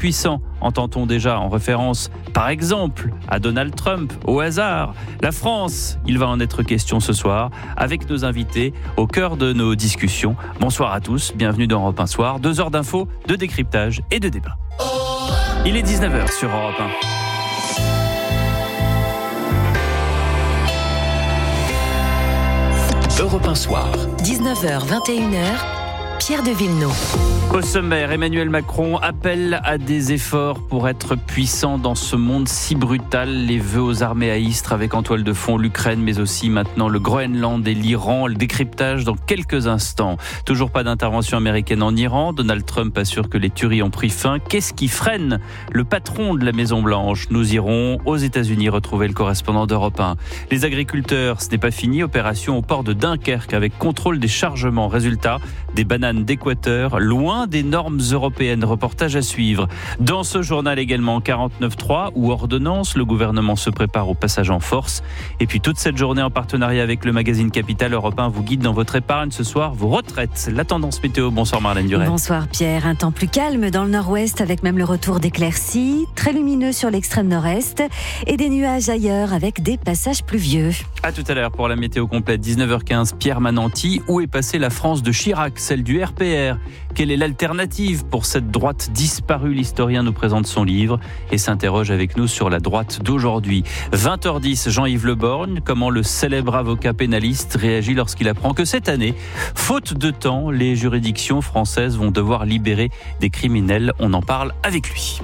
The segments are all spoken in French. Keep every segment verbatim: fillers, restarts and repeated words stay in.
puissant, entend-on déjà en référence, par exemple, à Donald Trump, au hasard. La France, il va en être question ce soir, avec nos invités au cœur de nos discussions. Bonsoir à tous, bienvenue dans Europe un Soir. Deux heures d'infos, de décryptage et de débat. Il est dix-neuf heures sur Europe un. Europe un Soir. dix-neuf heures vingt et une heures, Pierre de Villeneuve. Au sommaire, Emmanuel Macron appelle à des efforts pour être puissant dans ce monde si brutal. Les vœux aux armées à Istres avec en toile de fond l'Ukraine, mais aussi maintenant le Groenland et l'Iran. Le décryptage dans quelques instants. Toujours pas d'intervention américaine en Iran. Donald Trump assure que les tueries ont pris fin. Qu'est-ce qui freine le patron de la Maison-Blanche? Nous irons aux États-Unis retrouver le correspondant d'Europe un. Les agriculteurs, ce n'est pas fini. Opération au port de Dunkerque avec contrôle des chargements. Résultat, des bananes d'Équateur, loin des normes européennes. Reportage à suivre. Dans ce journal également, quarante-neuf trois ou ordonnance, le gouvernement se prépare au passage en force. Et puis toute cette journée en partenariat avec le magazine Capital, Europe un vous guide dans votre épargne ce soir, vos retraites. La tendance météo, bonsoir Marlène Duret. Bonsoir Pierre, un temps plus calme dans le nord-ouest avec même le retour d'éclaircies, très lumineux sur l'extrême nord-est et des nuages ailleurs avec des passages pluvieux. A tout à l'heure pour la météo complète, dix-neuf heures quinze, Pierre Mananti. Où est passée la France de Chirac, celle du R P R? Quelle est l'alternative pour cette droite disparue? L'historien nous présente son livre et s'interroge avec nous sur la droite d'aujourd'hui. vingt heures dix, Jean-Yves Le Borgne. Comment le célèbre avocat pénaliste réagit lorsqu'il apprend que cette année, faute de temps, les juridictions françaises vont devoir libérer des criminels? On en parle avec lui.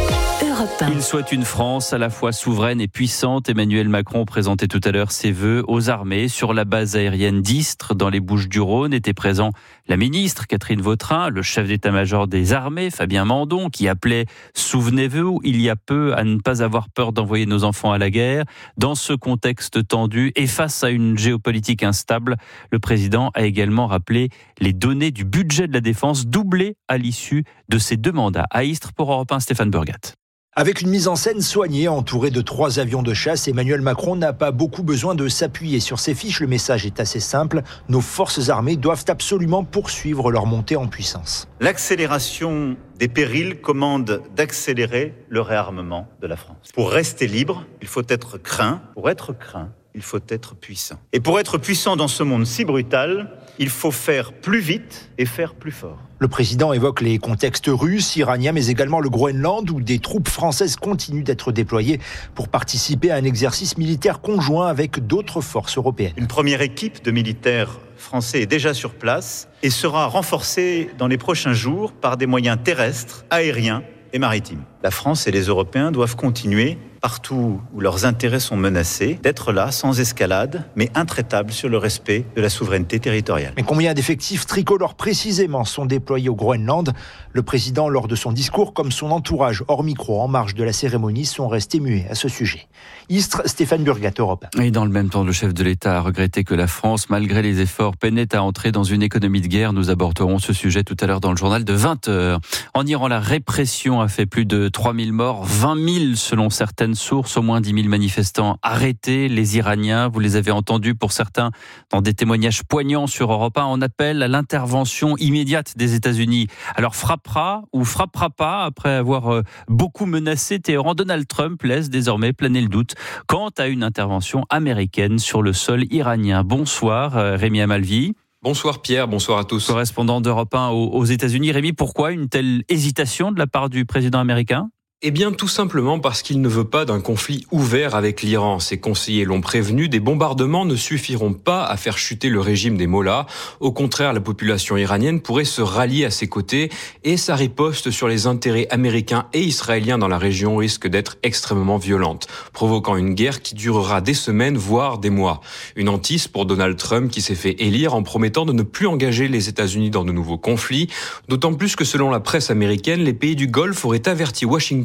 Il souhaite une France à la fois souveraine et puissante. Emmanuel Macron présentait tout à l'heure ses vœux aux armées sur la base aérienne d'Istres dans les Bouches-du-Rhône. Était présent la ministre Catherine Vautrin, le chef d'état-major des armées Fabien Mandon qui appelait, souvenez-vous, il y a peu à ne pas avoir peur d'envoyer nos enfants à la guerre. Dans ce contexte tendu et face à une géopolitique instable, le président a également rappelé les données du budget de la défense doublées à l'issue de ces deux mandats. À Istres pour Europe un, Stéphane Burgat. Avec une mise en scène soignée, entourée de trois avions de chasse, Emmanuel Macron n'a pas beaucoup besoin de s'appuyer sur ses fiches. Le message est assez simple. Nos forces armées doivent absolument poursuivre leur montée en puissance. L'accélération des périls commande d'accélérer le réarmement de la France. Pour rester libre, il faut être craint. Pour être craint, il faut être puissant. Et pour être puissant dans ce monde si brutal, il faut faire plus vite et faire plus fort. Le président évoque les contextes russes, iraniens, mais également le Groenland, où des troupes françaises continuent d'être déployées pour participer à un exercice militaire conjoint avec d'autres forces européennes. Une première équipe de militaires français est déjà sur place et sera renforcée dans les prochains jours par des moyens terrestres, aériens et maritimes. La France et les Européens doivent continuer, partout où leurs intérêts sont menacés, d'être là, sans escalade, mais intraitables sur le respect de la souveraineté territoriale. Mais combien d'effectifs tricolores précisément sont déployés au Groenland? Le président, lors de son discours, comme son entourage, hors micro, en marge de la cérémonie, sont restés muets à ce sujet. Istres, Stéphane Burgat, Europe. Et dans le même temps, le chef de l'État a regretté que la France, malgré les efforts, peinait à entrer dans une économie de guerre. Nous aborderons ce sujet tout à l'heure dans le journal de vingt heures. En Iran, la répression a fait plus de trois mille morts, vingt mille selon certaines sources, au moins dix mille manifestants arrêtés. Les Iraniens, vous les avez entendus pour certains dans des témoignages poignants sur Europe un, en appel à l'intervention immédiate des États-Unis. Alors frappera ou frappera pas après avoir beaucoup menacé Téhéran? Donald Trump laisse désormais planer le doute quant à une intervention américaine sur le sol iranien. Bonsoir Rémi Amalvi. Bonsoir Pierre, bonsoir à tous. Correspondant d'Europe un aux États-Unis. Rémi, pourquoi une telle hésitation de la part du président américain ? Eh bien, tout simplement parce qu'il ne veut pas d'un conflit ouvert avec l'Iran. Ses conseillers l'ont prévenu, des bombardements ne suffiront pas à faire chuter le régime des mollahs. Au contraire, la population iranienne pourrait se rallier à ses côtés et sa riposte sur les intérêts américains et israéliens dans la région risque d'être extrêmement violente, provoquant une guerre qui durera des semaines, voire des mois. Une hantise pour Donald Trump qui s'est fait élire en promettant de ne plus engager les États-Unis dans de nouveaux conflits, d'autant plus que selon la presse américaine, les pays du Golfe auraient averti Washington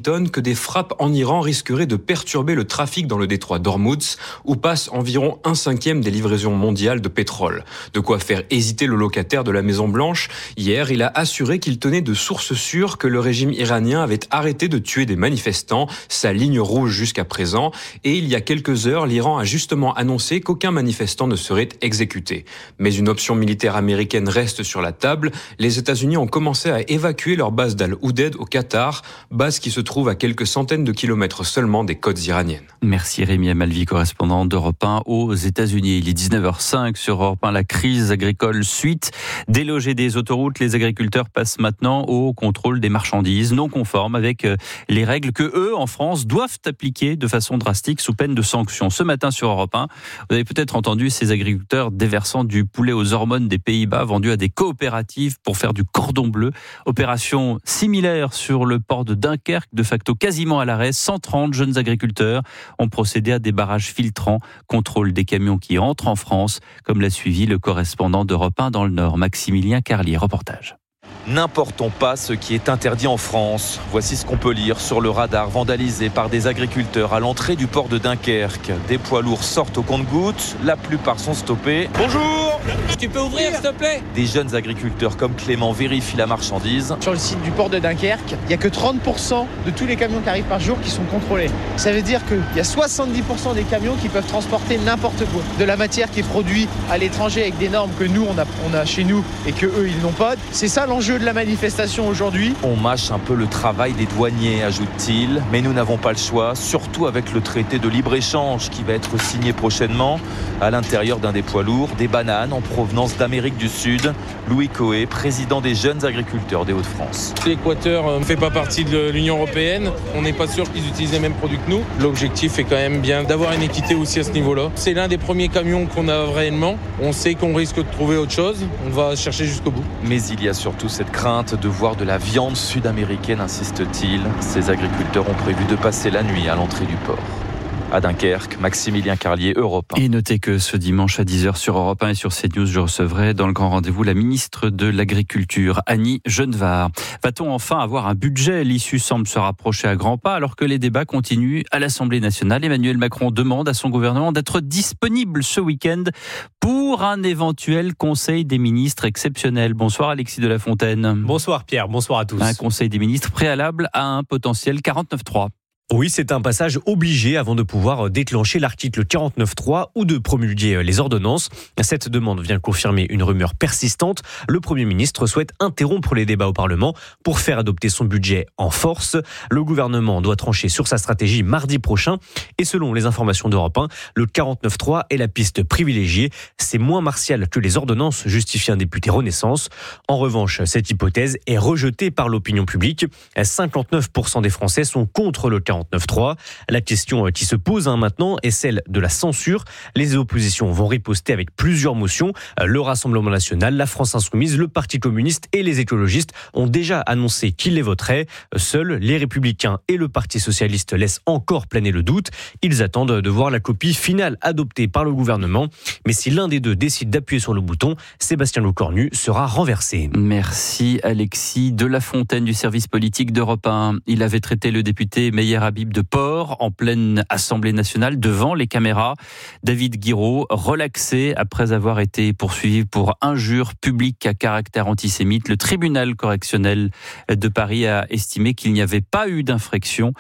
Washington que des frappes en Iran risqueraient de perturber le trafic dans le détroit d'Ormuz, où passe environ un cinquième des livraisons mondiales de pétrole. De quoi faire hésiter le locataire de la Maison-Blanche. Hier, il a assuré qu'il tenait de sources sûres que le régime iranien avait arrêté de tuer des manifestants, sa ligne rouge jusqu'à présent. Et il y a quelques heures, l'Iran a justement annoncé qu'aucun manifestant ne serait exécuté. Mais une option militaire américaine reste sur la table. Les États-Unis ont commencé à évacuer leur base d'Al-Udeid au Qatar, base qui se trouve à quelques centaines de kilomètres seulement des côtes iraniennes. Merci Rémi Amalvi, correspondant d'Europe un aux États-Unis. Il est dix-neuf heures cinq sur Europe un. La crise agricole suite. Délogés des autoroutes, les agriculteurs passent maintenant au contrôle des marchandises non conformes avec les règles que eux, en France, doivent appliquer de façon drastique sous peine de sanctions. Ce matin sur Europe un, vous avez peut-être entendu ces agriculteurs déversant du poulet aux hormones des Pays-Bas vendu à des coopératives pour faire du cordon bleu. Opération similaire sur le port de Dunkerque, de facto quasiment à l'arrêt. cent trente jeunes agriculteurs ont procédé à des barrages filtrants, contrôle des camions qui entrent en France, comme l'a suivi le correspondant d'Europe un dans le Nord, Maximilien Carlier. Reportage. N'importons pas ce qui est interdit en France. Voici ce qu'on peut lire sur le radar vandalisé par des agriculteurs à l'entrée du port de Dunkerque. Des poids lourds sortent au compte-gouttes, la plupart sont stoppés. Bonjour, tu peux ouvrir s'il te plaît ? Des jeunes agriculteurs comme Clément vérifient la marchandise. Sur le site du port de Dunkerque, il n'y a que trente pour cent de tous les camions qui arrivent par jour qui sont contrôlés. Ça veut dire qu'il y a soixante-dix pour cent des camions qui peuvent transporter n'importe quoi. De la matière qui est produite à l'étranger avec des normes que nous on a, on a chez nous et que eux ils n'ont pas. C'est ça l'enjeu de la manifestation aujourd'hui. On mâche un peu le travail des douaniers, ajoute-t-il, mais nous n'avons pas le choix, surtout avec le traité de libre-échange qui va être signé prochainement. À l'intérieur d'un des poids lourds, des bananes en provenance d'Amérique du Sud. Louis Coé, président des jeunes agriculteurs des Hauts-de-France. L'Équateur ne fait pas partie de l'Union européenne, on n'est pas sûr qu'ils utilisent les mêmes produits que nous. L'objectif est quand même bien d'avoir une équité aussi à ce niveau-là. C'est l'un des premiers camions qu'on a réellement. On sait qu'on risque de trouver autre chose, on va chercher jusqu'au bout. Mais il y a surtout cette crainte de voir de la viande sud-américaine, insiste-t-il. Ces agriculteurs ont prévu de passer la nuit à l'entrée du port. À Dunkerque, Maximilien Carlier, Europe un. Et notez que ce dimanche à dix heures sur Europe un et sur CNews, je recevrai dans le grand rendez-vous la ministre de l'Agriculture, Annie Genevard. Va-t-on enfin avoir un budget ? L'issue semble se rapprocher à grands pas alors que les débats continuent à l'Assemblée nationale. Emmanuel Macron demande à son gouvernement d'être disponible ce week-end pour un éventuel conseil des ministres exceptionnel. Bonsoir Alexis de la Fontaine. Bonsoir Pierre, bonsoir à tous. Un conseil des ministres préalable à un potentiel quarante-neuf trois. Oui, c'est un passage obligé avant de pouvoir déclencher l'article quarante-neuf trois ou de promulguer les ordonnances. Cette demande vient confirmer une rumeur persistante. Le Premier ministre souhaite interrompre les débats au Parlement pour faire adopter son budget en force. Le gouvernement doit trancher sur sa stratégie mardi prochain. Et selon les informations d'Europe un, le quarante-neuf trois est la piste privilégiée. C'est moins martial que les ordonnances, justifie un député Renaissance. En revanche, cette hypothèse est rejetée par l'opinion publique. cinquante-neuf pour cent des Français sont contre le quarante-neuf trois. La question qui se pose hein, maintenant est celle de la censure. Les oppositions vont riposter avec plusieurs motions. Le Rassemblement national, la France insoumise, le Parti communiste et les écologistes ont déjà annoncé qu'ils les voteraient. Seuls les Républicains et le Parti socialiste laissent encore planer le doute. Ils attendent de voir la copie finale adoptée par le gouvernement. Mais si l'un des deux décide d'appuyer sur le bouton, Sébastien Lecornu sera renversé. Merci Alexis de la Fontaine du service politique d'Europe un. Il avait traité le député Meyer Habib de porc en pleine Assemblée nationale devant les caméras. David Guiraud, relaxé après avoir été poursuivi pour injure publique à caractère antisémite. Le tribunal correctionnel de Paris a estimé qu'il n'y avait pas eu d'infraction.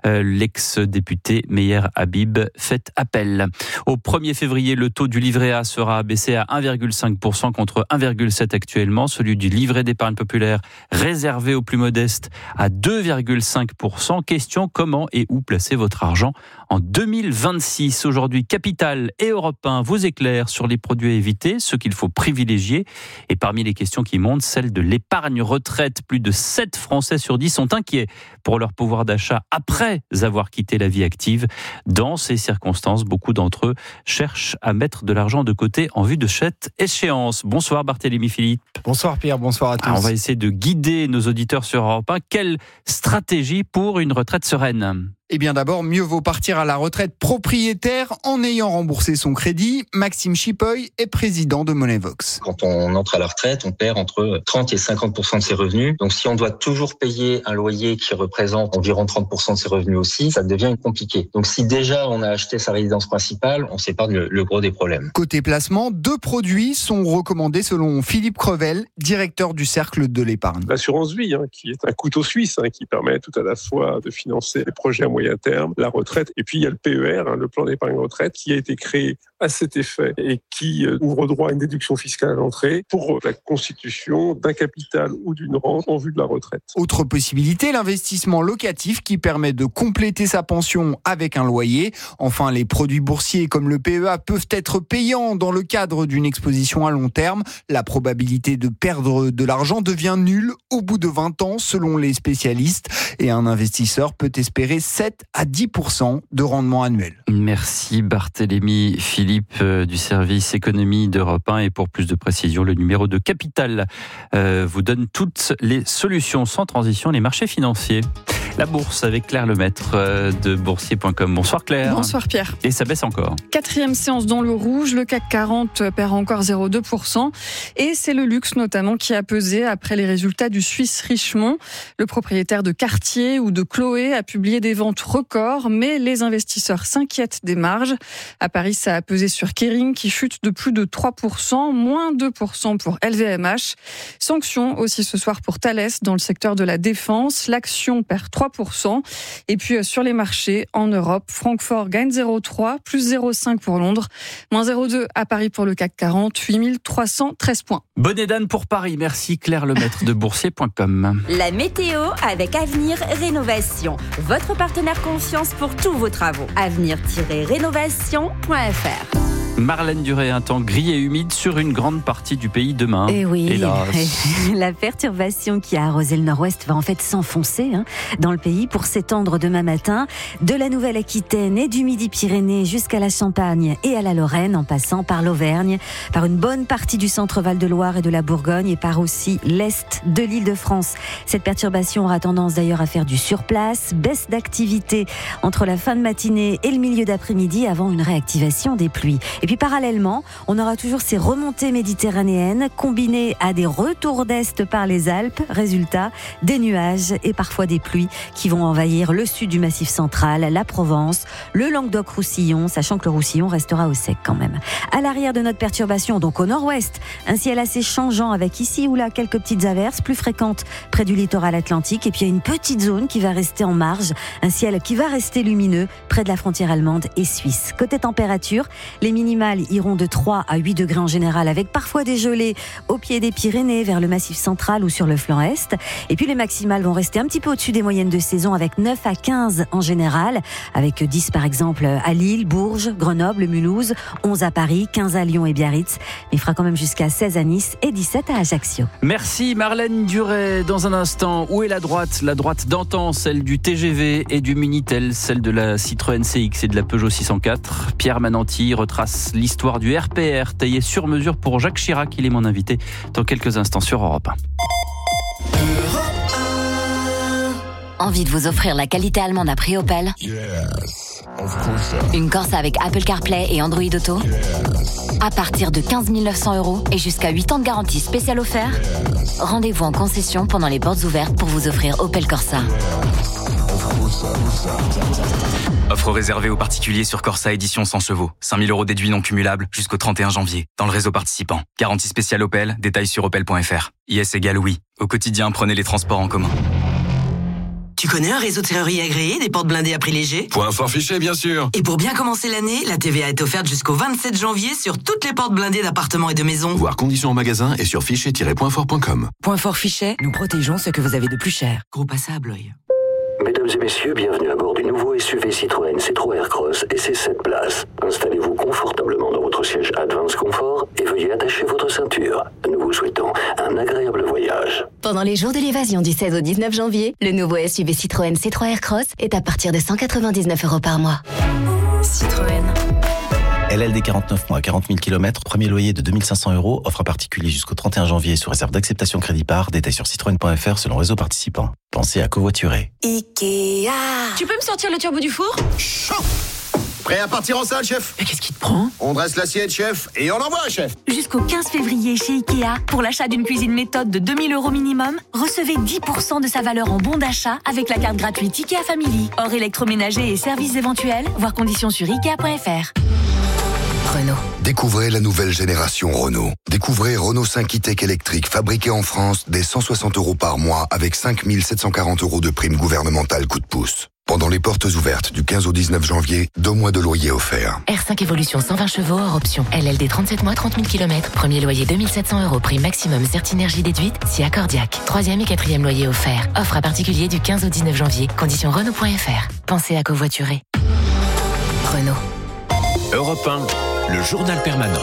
L'ex-député Meyer Habib fait appel. Au premier février, le taux du livret A sera abaissé à un virgule cinq pour cent contre un virgule sept pour cent actuellement. Celui du livret d'épargne populaire réservé aux plus modestes à deux virgule cinq pour cent. Question, comment et où placer votre argent en deux mille vingt-six. Aujourd'hui, Capital et Europe un vous éclairent sur les produits à éviter, ceux qu'il faut privilégier. Et parmi les questions qui montent, celle de l'épargne retraite. Plus de sept Français sur dix sont inquiets pour leur pouvoir d'achat après avoir quitté la vie active. Dans ces circonstances, beaucoup d'entre eux cherchent à mettre de l'argent de côté en vue de cette échéance. Bonsoir Barthélémy Philippe. Bonsoir Pierre, bonsoir à tous. Alors on va essayer de guider nos auditeurs sur Europe un. Quelle stratégie pour une retraite sereine ? Eh bien d'abord, mieux vaut partir à la retraite propriétaire en ayant remboursé son crédit. Maxime Chipoy est président de Moneyvox. Quand on entre à la retraite, on perd entre trente et cinquante pour cent de ses revenus. Donc si on doit toujours payer un loyer qui représente environ trente pour cent de ses revenus aussi, ça devient compliqué. Donc si déjà on a acheté sa résidence principale, on s'épargne le, le gros des problèmes. Côté placement, deux produits sont recommandés selon Philippe Crevel, directeur du Cercle de l'épargne. L'assurance vie, hein, qui est un couteau suisse, hein, qui permet tout à la fois de financer les projets à moyen terme, la retraite, et puis il y a le P E R, hein, le plan d'épargne retraite, qui a été créé à cet effet et qui euh, ouvre droit à une déduction fiscale à l'entrée pour la constitution d'un capital ou d'une rente en vue de la retraite. Autre possibilité, l'investissement locatif qui permet de compléter sa pension avec un loyer. Enfin, les produits boursiers comme le P E A peuvent être payants dans le cadre d'une exposition à long terme. La probabilité de perdre de l'argent devient nulle au bout de vingt ans selon les spécialistes et un investisseur peut espérer sept à dix pour cent de rendement annuel. Merci Barthélémy Philippe du service économie d'Europe un, et pour plus de précision, le numéro de Capital euh, vous donne toutes les solutions sans transition, les marchés financiers. La bourse avec Claire Lemaître de boursier point com. Bonsoir Claire. Bonsoir Pierre. Et ça baisse encore. Quatrième séance dans le rouge, le C A C quarante perd encore zéro virgule deux pour cent et c'est le luxe notamment qui a pesé après les résultats du Suisse Richemont. Le propriétaire de Cartier ou de Chloé a publié des ventes records, mais les investisseurs s'inquiètent des marges. À Paris, ça a pesé sur Kering qui chute de plus de trois pour cent, moins deux pour cent pour L V M H. Sanctions aussi ce soir pour Thales dans le secteur de la défense. L'action perd trois pour cent. Et puis sur les marchés en Europe, Francfort gagne zéro virgule trois, plus zéro virgule cinq pour Londres, moins zéro virgule deux à Paris pour le C A C quarante, huit mille trois cent treize points. Bonnet d'âne pour Paris. Merci Claire Lemaître de boursier point com. La météo avec Avenir Rénovation, votre partenaire confiance pour tous vos travaux. avenir tiret rénovation point f r. Marlène Duré, un temps gris et humide sur une grande partie du pays demain. Et oui, hélas. La perturbation qui a arrosé le nord-ouest va en fait s'enfoncer hein, dans le pays pour s'étendre demain matin de la Nouvelle-Aquitaine et du Midi-Pyrénées jusqu'à la Champagne et à la Lorraine, en passant par l'Auvergne, par une bonne partie du centre Val-de-Loire et de la Bourgogne et par aussi l'est de l'Île-de-France. Cette perturbation aura tendance d'ailleurs à faire du surplace, baisse d'activité entre la fin de matinée et le milieu d'après-midi avant une réactivation des pluies. Et puis parallèlement, on aura toujours ces remontées méditerranéennes combinées à des retours d'est par les Alpes. Résultat, des nuages et parfois des pluies qui vont envahir le sud du Massif central, la Provence, le Languedoc-Roussillon, sachant que le Roussillon restera au sec quand même. À l'arrière de notre perturbation, donc au nord-ouest, un ciel assez changeant avec ici ou là quelques petites averses plus fréquentes près du littoral atlantique. Et puis il y a une petite zone qui va rester en marge, un ciel qui va rester lumineux près de la frontière allemande et suisse. Côté température, les minimales iront de trois à huit degrés en général, avec parfois des gelées au pied des Pyrénées, vers le Massif central ou sur le flanc est. Et puis les maximales vont rester un petit peu au-dessus des moyennes de saison, avec neuf à quinze en général, avec dix par exemple à Lille, Bourges, Grenoble, Mulhouse, onze à Paris, quinze à Lyon et Biarritz. Mais il fera quand même jusqu'à seize à Nice et dix-sept à Ajaccio. Merci Marlène Duré. Dans un instant, où est la droite ? La droite d'antan, celle du T G V et du Minitel, celle de la Citroën C X et de la Peugeot six cent quatre. Pierre Mananti retrace l'histoire du R P R, taillé sur mesure pour Jacques Chirac. Il est mon invité dans quelques instants sur Europe un. Envie de vous offrir la qualité allemande à prix Opel ? Une Corsa avec Apple CarPlay et Android Auto ? À partir de quinze mille neuf cents euros et jusqu'à huit ans de garantie spéciale offerte ? Rendez-vous en concession pendant les portes ouvertes pour vous offrir Opel Corsa. Offre réservée aux particuliers sur Corsa édition cent chevaux. cinq mille euros déduits non cumulables jusqu'au trente et un janvier. Dans le réseau participant. Garantie spéciale Opel. Détails sur opel point f r. I S égale oui. Au quotidien, prenez les transports en commun. Tu connais un réseau de serrurerie agréé, des portes blindées à prix léger ? Point fort fiché, bien sûr. Et pour bien commencer l'année, la T V A est offerte jusqu'au vingt-sept janvier sur toutes les portes blindées d'appartements et de maisons. Voir conditions en magasin et sur fichet tiret point fort point com. Point fort Fichet, nous protégeons ce que vous avez de plus cher. Gros à Bloy. Mesdames et messieurs, bienvenue à bord du nouveau S U V Citroën C trois Aircross et ses sept places. Installez-vous confortablement dans votre siège Advance Confort et veuillez attacher votre ceinture. Nous vous souhaitons un agréable voyage. Pendant les jours de l'évasion du seize au dix-neuf janvier, le nouveau S U V Citroën C trois Aircross est à partir de cent quatre-vingt-dix-neuf euros par mois. Citroën. L L D quarante-neuf mois, quarante mille kilomètres, premier loyer de deux mille cinq cents euros, offre à particulier jusqu'au trente et un janvier sous réserve d'acceptation crédit par, détail sur citroën point f r selon réseau participant. Pensez à covoiturer. Ikea. Tu peux me sortir le turbo du four ? Prêt à partir en salle, chef ? Mais qu'est-ce qui te prend ? On dresse l'assiette, chef, et on envoie, chef. Jusqu'au quinze février chez Ikea, pour l'achat d'une cuisine méthode de deux mille euros minimum, recevez dix pour cent de sa valeur en bon d'achat avec la carte gratuite Ikea Family. Hors électroménager et services éventuels, voir conditions sur ikea point f r. Renault. Découvrez la nouvelle génération Renault. Découvrez Renault cinq e-Tech électrique fabriqué en France dès cent soixante euros par mois avec cinq mille sept cent quarante euros de prime gouvernementale coup de pouce. Pendant les portes ouvertes du quinze au dix-neuf janvier, deux mois de loyer offerts. R cinq Evolution cent vingt chevaux hors option. L L D trente-sept mois, trente mille kilomètres. Premier loyer deux mille sept cents euros. Prime maximum Certinergie déduite si accordiaque. Troisième et quatrième loyer offert. Offre à particulier du quinze au dix-neuf janvier. Conditions Renault point f r. Pensez à covoiturer. Renault. Europe un, le journal permanent.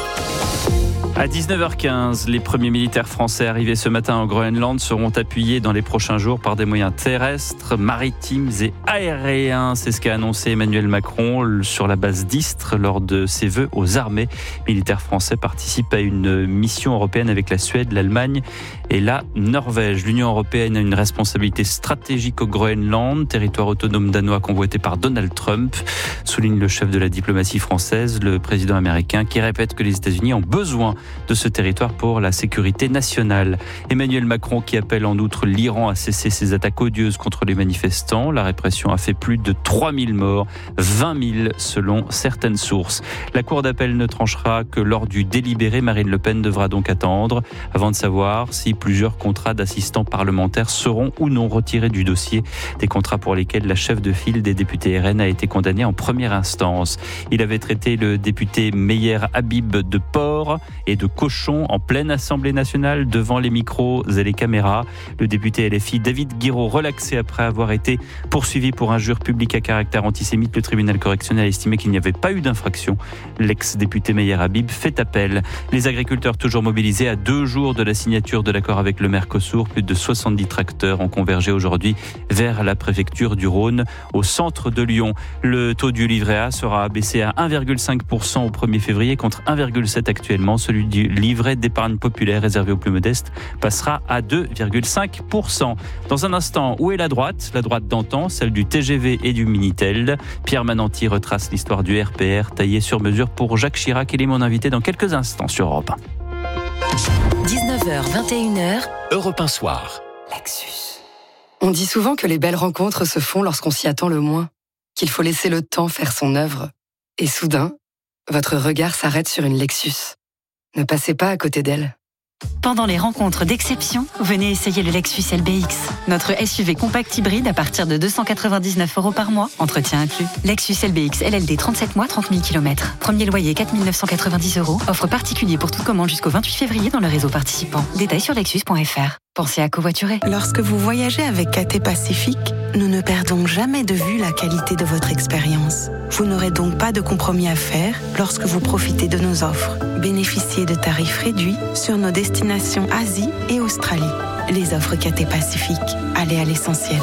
À dix-neuf heures quinze, les premiers militaires français arrivés ce matin en Groenland seront appuyés dans les prochains jours par des moyens terrestres, maritimes et aériens. C'est ce qu'a annoncé Emmanuel Macron sur la base d'Istres lors de ses vœux aux armées. Les militaires français participent à une mission européenne avec la Suède, l'Allemagne et la Norvège. L'Union européenne a une responsabilité stratégique au Groenland, territoire autonome danois convoité par Donald Trump, souligne le chef de la diplomatie française, le président américain, qui répète que les États-Unis ont besoin de ce territoire pour la sécurité nationale. Emmanuel Macron qui appelle en outre l'Iran à cesser ses attaques odieuses contre les manifestants. La répression a fait plus de trois mille morts, vingt mille selon certaines sources. La Cour d'appel ne tranchera que lors du délibéré. Marine Le Pen devra donc attendre avant de savoir si plusieurs contrats d'assistants parlementaires seront ou non retirés du dossier. Des contrats pour lesquels la chef de file des députés R N a été condamnée en première instance. Il avait traité le député Meyer Habib de porc et de cochon en pleine Assemblée nationale devant les micros et les caméras. Le député L F I David Guiraud relaxé après avoir été poursuivi pour injure publique à caractère antisémite. Le tribunal correctionnel a estimé qu'il n'y avait pas eu d'infraction. L'ex-député Meyer Habib fait appel. Les agriculteurs toujours mobilisés à deux jours de la signature de l'accord avec le Mercosur. Plus de soixante-dix tracteurs ont convergé aujourd'hui vers la préfecture du Rhône au centre de Lyon. Le taux du livret A sera abaissé à un virgule cinq pour cent au premier février contre un virgule sept pour cent actuellement. Celui du livret d'épargne populaire réservé aux plus modestes passera à deux virgule cinq pour cent. Dans un instant, où est la droite ? La droite d'antan, celle du T G V et du Minitel. Pierre Mananti retrace l'histoire du R P R taillé sur mesure pour Jacques Chirac. Il est mon invité dans quelques instants sur Europe un. dix-neuf heures vingt et une heures. Europe un soir. Lexus. On dit souvent que les belles rencontres se font lorsqu'on s'y attend le moins, qu'il faut laisser le temps faire son œuvre. Et soudain, votre regard s'arrête sur une Lexus. Ne passez pas à côté d'elle. Pendant les rencontres d'exception, venez essayer le Lexus L B X. Notre S U V compact hybride à partir de deux cent quatre-vingt-dix-neuf euros par mois, entretien inclus. Lexus L B X L L D trente-sept mois, trente mille kilomètres. Premier loyer quatre mille neuf cent quatre-vingt-dix euros. Offre particulier pour toute commande jusqu'au vingt-huit février dans le réseau participant. Détails sur lexus point f r. Pensez à covoiturer. Lorsque vous voyagez avec Cathay Pacifique, nous ne perdons jamais de vue la qualité de votre expérience. Vous n'aurez donc pas de compromis à faire lorsque vous profitez de nos offres. Bénéficiez de tarifs réduits sur nos destinations Asie et Australie. Les offres Cathay Pacifique. Allez à l'essentiel.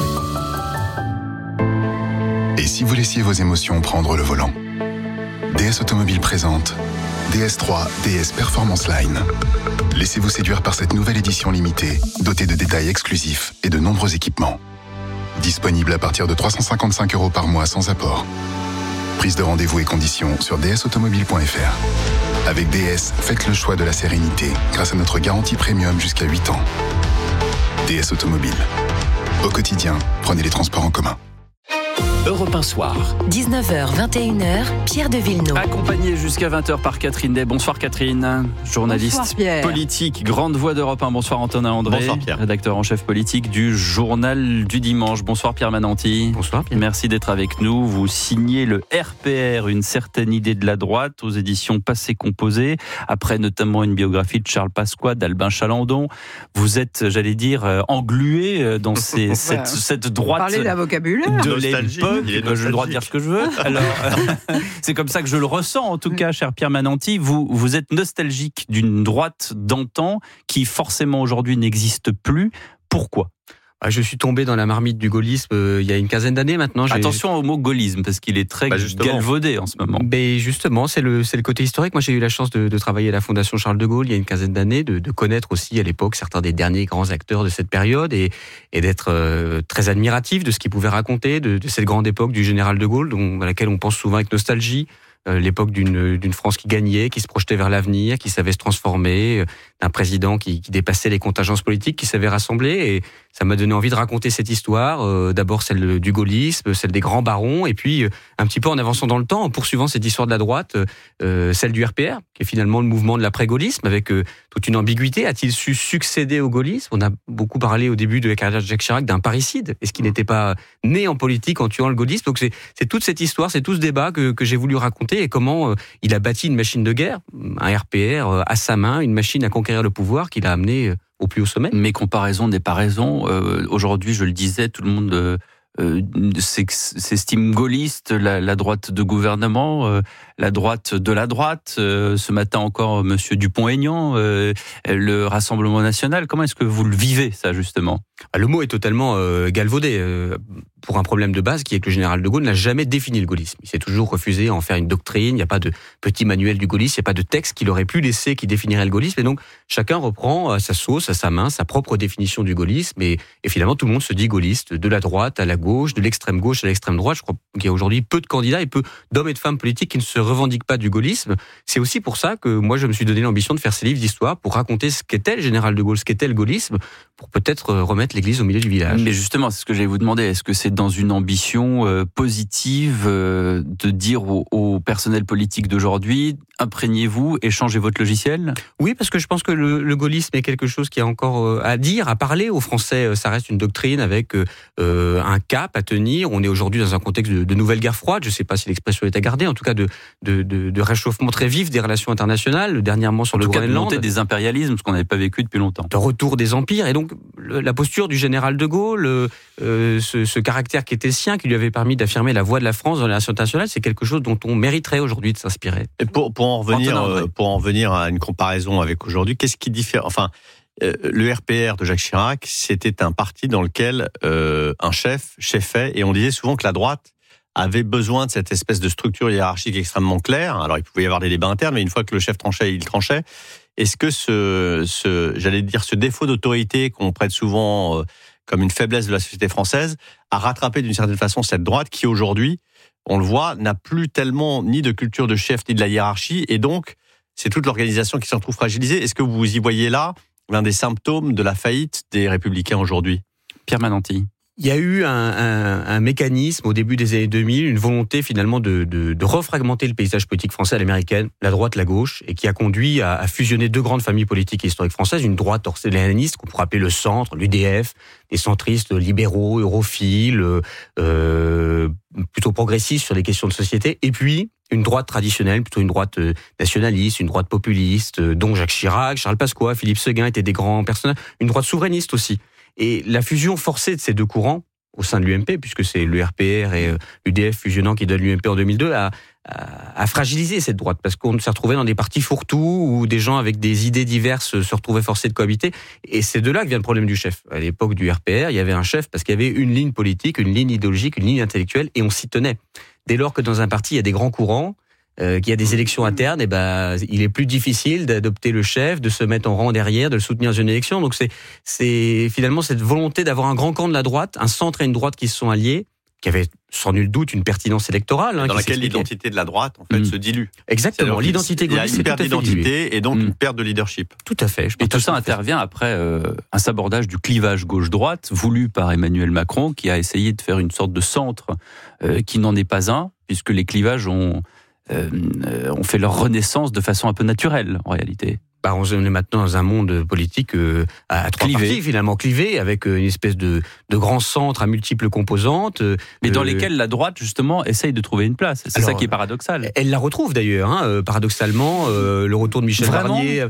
Et si vous laissiez vos émotions prendre le volant ? D S Automobile présente D S trois D S Performance Line. Laissez-vous séduire par cette nouvelle édition limitée, dotée de détails exclusifs et de nombreux équipements. Disponible à partir de trois cent cinquante-cinq euros par mois sans apport. Prise de rendez-vous et conditions sur d s automobile point f r. Avec D S, faites le choix de la sérénité grâce à notre garantie premium jusqu'à huit ans. D S Automobile. Au quotidien, prenez les transports en commun. Europe un soir. dix-neuf heures vingt et une heures, Pierre de Villeneuve. Accompagné jusqu'à vingt heures par Catherine Day. Bonsoir Catherine, journaliste Bonsoir, politique, grande voix d'Europe un. Bonsoir Antonin André, Bonsoir, Pierre. Rédacteur en chef politique du Journal du Dimanche. Bonsoir Pierre Mananti. Bonsoir Pierre. Merci d'être avec nous. Vous signez le R P R, une certaine idée de la droite, aux éditions Passé Composé, après notamment une biographie de Charles Pasqua, d'Albin Chalandon. Vous êtes, j'allais dire, englué dans ces, cette, cette droite Parler d'un vocabulaire de l'époque. J'ai le droit de dire ce que je veux. Alors, c'est comme ça que je le ressens, en tout cas, cher Pierre Mananti. Vous, vous êtes nostalgique d'une droite d'antan qui, forcément, aujourd'hui n'existe plus. Pourquoi ? Ah, je suis tombé dans la marmite du gaullisme euh, il y a une quinzaine d'années maintenant. J'ai... Attention au mot gaullisme, parce qu'il est très bah galvaudé en ce moment. Mais justement, c'est le, c'est le côté historique. Moi, j'ai eu la chance de, de travailler à la Fondation Charles de Gaulle il y a une quinzaine d'années, de, de connaître aussi à l'époque certains des derniers grands acteurs de cette période et, et d'être euh, très admiratif de ce qu'ils pouvaient raconter, de, de cette grande époque du général de Gaulle, dont, à laquelle on pense souvent avec nostalgie. Euh, l'époque d'une, d'une France qui gagnait, qui se projetait vers l'avenir, qui savait se transformer, euh, d'un président qui, qui dépassait les contingences politiques, qui savait rassembler. Et ça m'a donné envie de raconter cette histoire, euh, d'abord celle du gaullisme, celle des grands barons, et puis euh, un petit peu en avançant dans le temps, en poursuivant cette histoire de la droite, euh, celle du R P R, qui est finalement le mouvement de l'après-gaullisme, avec euh, toute une ambiguïté. A-t-il su succéder au gaullisme ? On a beaucoup parlé au début de la carrière de Jacques Chirac d'un parricide. Est-ce qu'il n'était pas né en politique en tuant le gaullisme ? Donc c'est, c'est toute cette histoire, c'est tout ce débat que, que j'ai voulu raconter, et comment euh, il a bâti une machine de guerre, un R P R euh, à sa main, une machine à conquérir le pouvoir qu'il a amené euh, au plus haut sommet. Mais comparaison n'est pas raison. Euh, aujourd'hui, je le disais, tout le monde euh, euh, s'estime gaulliste, la, la droite de gouvernement, euh, la droite de la droite. Euh, ce matin encore, Monsieur Dupont-Aignan, euh, le Rassemblement national. Comment est-ce que vous le vivez, ça, justement ? Le mot est totalement euh, galvaudé euh, pour un problème de base qui est que le général de Gaulle n'a jamais défini le gaullisme. Il s'est toujours refusé à en faire une doctrine. Il n'y a pas de petit manuel du gaullisme, il n'y a pas de texte qu'il aurait pu laisser qui définirait le gaullisme. Et donc chacun reprend à sa sauce, à sa main, sa propre définition du gaullisme. Et, et finalement, tout le monde se dit gaulliste, de la droite à la gauche, de l'extrême gauche à l'extrême droite. Je crois qu'il y a aujourd'hui peu de candidats et peu d'hommes et de femmes politiques qui ne se revendiquent pas du gaullisme. C'est aussi pour ça que moi, je me suis donné l'ambition de faire ces livres d'histoire pour raconter ce qu'était le général de Gaulle, ce qu'était le gaullisme, pour peut-être remettre l'église au milieu du village. Mais justement, c'est ce que j'allais vous demander. Est-ce que c'est dans une ambition euh, positive euh, de dire au, au personnel politique d'aujourd'hui, imprégnez-vous et changez votre logiciel ? Oui, parce que je pense que le, le gaullisme est quelque chose qui a encore euh, à dire, à parler aux Français. Ça reste une doctrine avec euh, un cap à tenir. On est aujourd'hui dans un contexte de, de nouvelle guerre froide. Je ne sais pas si l'expression est à garder. En tout cas, de, de, de, de réchauffement très vif des relations internationales. Dernièrement sur en le tout cas, Groenland. De montée des impérialismes, ce qu'on n'avait pas vécu depuis longtemps. De retour des empires. Et donc, la posture du général de Gaulle, euh, ce, ce caractère qui était sien, qui lui avait permis d'affirmer la voix de la France dans les relations internationales, c'est quelque chose dont on mériterait aujourd'hui de s'inspirer. Et pour, pour, en revenir, euh, pour en revenir à une comparaison avec aujourd'hui, qu'est-ce qui diffère ? Enfin, euh, le R P R de Jacques Chirac, c'était un parti dans lequel euh, un chef chefait, et on disait souvent que la droite avait besoin de cette espèce de structure hiérarchique extrêmement claire. Alors, il pouvait y avoir des débats internes, mais une fois que le chef tranchait, il tranchait. Est-ce que ce, ce j'allais dire, ce défaut d'autorité qu'on prête souvent euh, comme une faiblesse de la société française a rattrapé d'une certaine façon cette droite qui, aujourd'hui, on le voit, n'a plus tellement ni de culture de chef ni de la hiérarchie, et donc c'est toute l'organisation qui s'en trouve fragilisée. Est-ce que vous y voyez là l'un des symptômes de la faillite des Républicains aujourd'hui ? Pierre Mananti. Il y a eu un, un, un mécanisme au début des années deux mille, une volonté finalement de, de, de refragmenter le paysage politique français à l'américaine, la droite, la gauche, et qui a conduit à, à fusionner deux grandes familles politiques et historiques françaises, une droite orléaniste qu'on pourrait appeler le centre, l'U D F, des centristes libéraux, europhiles, euh, plutôt progressistes sur les questions de société, et puis une droite traditionnelle, plutôt une droite nationaliste, une droite populiste, dont Jacques Chirac, Charles Pasqua, Philippe Séguin étaient des grands personnages, une droite souverainiste aussi. Et la fusion forcée de ces deux courants, au sein de l'U M P, puisque c'est le R P R et l'U D F fusionnant qui donne l'U M P en deux mille deux, a, a, a fragilisé cette droite, parce qu'on s'est retrouvé dans des partis fourre-tout, où des gens avec des idées diverses se retrouvaient forcés de cohabiter. Et c'est de là que vient le problème du chef. À l'époque du R P R, il y avait un chef parce qu'il y avait une ligne politique, une ligne idéologique, une ligne intellectuelle, et on s'y tenait. Dès lors que dans un parti, il y a des grands courants, Euh, qu'il y a des élections internes, et ben il est plus difficile d'adopter le chef, de se mettre en rang derrière, de le soutenir dans une élection. Donc c'est c'est finalement cette volonté d'avoir un grand camp de la droite, un centre et une droite qui se sont alliés, qui avait sans nul doute une pertinence électorale. Hein, dans laquelle l'identité de la droite en fait mmh. se dilue. Exactement, l'identité gaulliste. Il y a une perte d'identité et donc mmh. une perte de leadership. Tout à fait. Je et tout ça intervient après euh, un sabordage du clivage gauche-droite voulu par Emmanuel Macron, qui a essayé de faire une sorte de centre euh, qui n'en est pas un, puisque les clivages ont Euh, ont fait leur renaissance de façon un peu naturelle, en réalité. Bah, on est maintenant dans un monde politique euh, à trois clivé. parties, finalement, clivé, avec une espèce de, de grand centre à multiples composantes. Euh, Mais dans lesquelles la droite, justement, essaye de trouver une place. C'est Alors, ça qui est paradoxal. Elle la retrouve, d'ailleurs, hein, paradoxalement, euh, le retour de Michel Vraiment Barnier...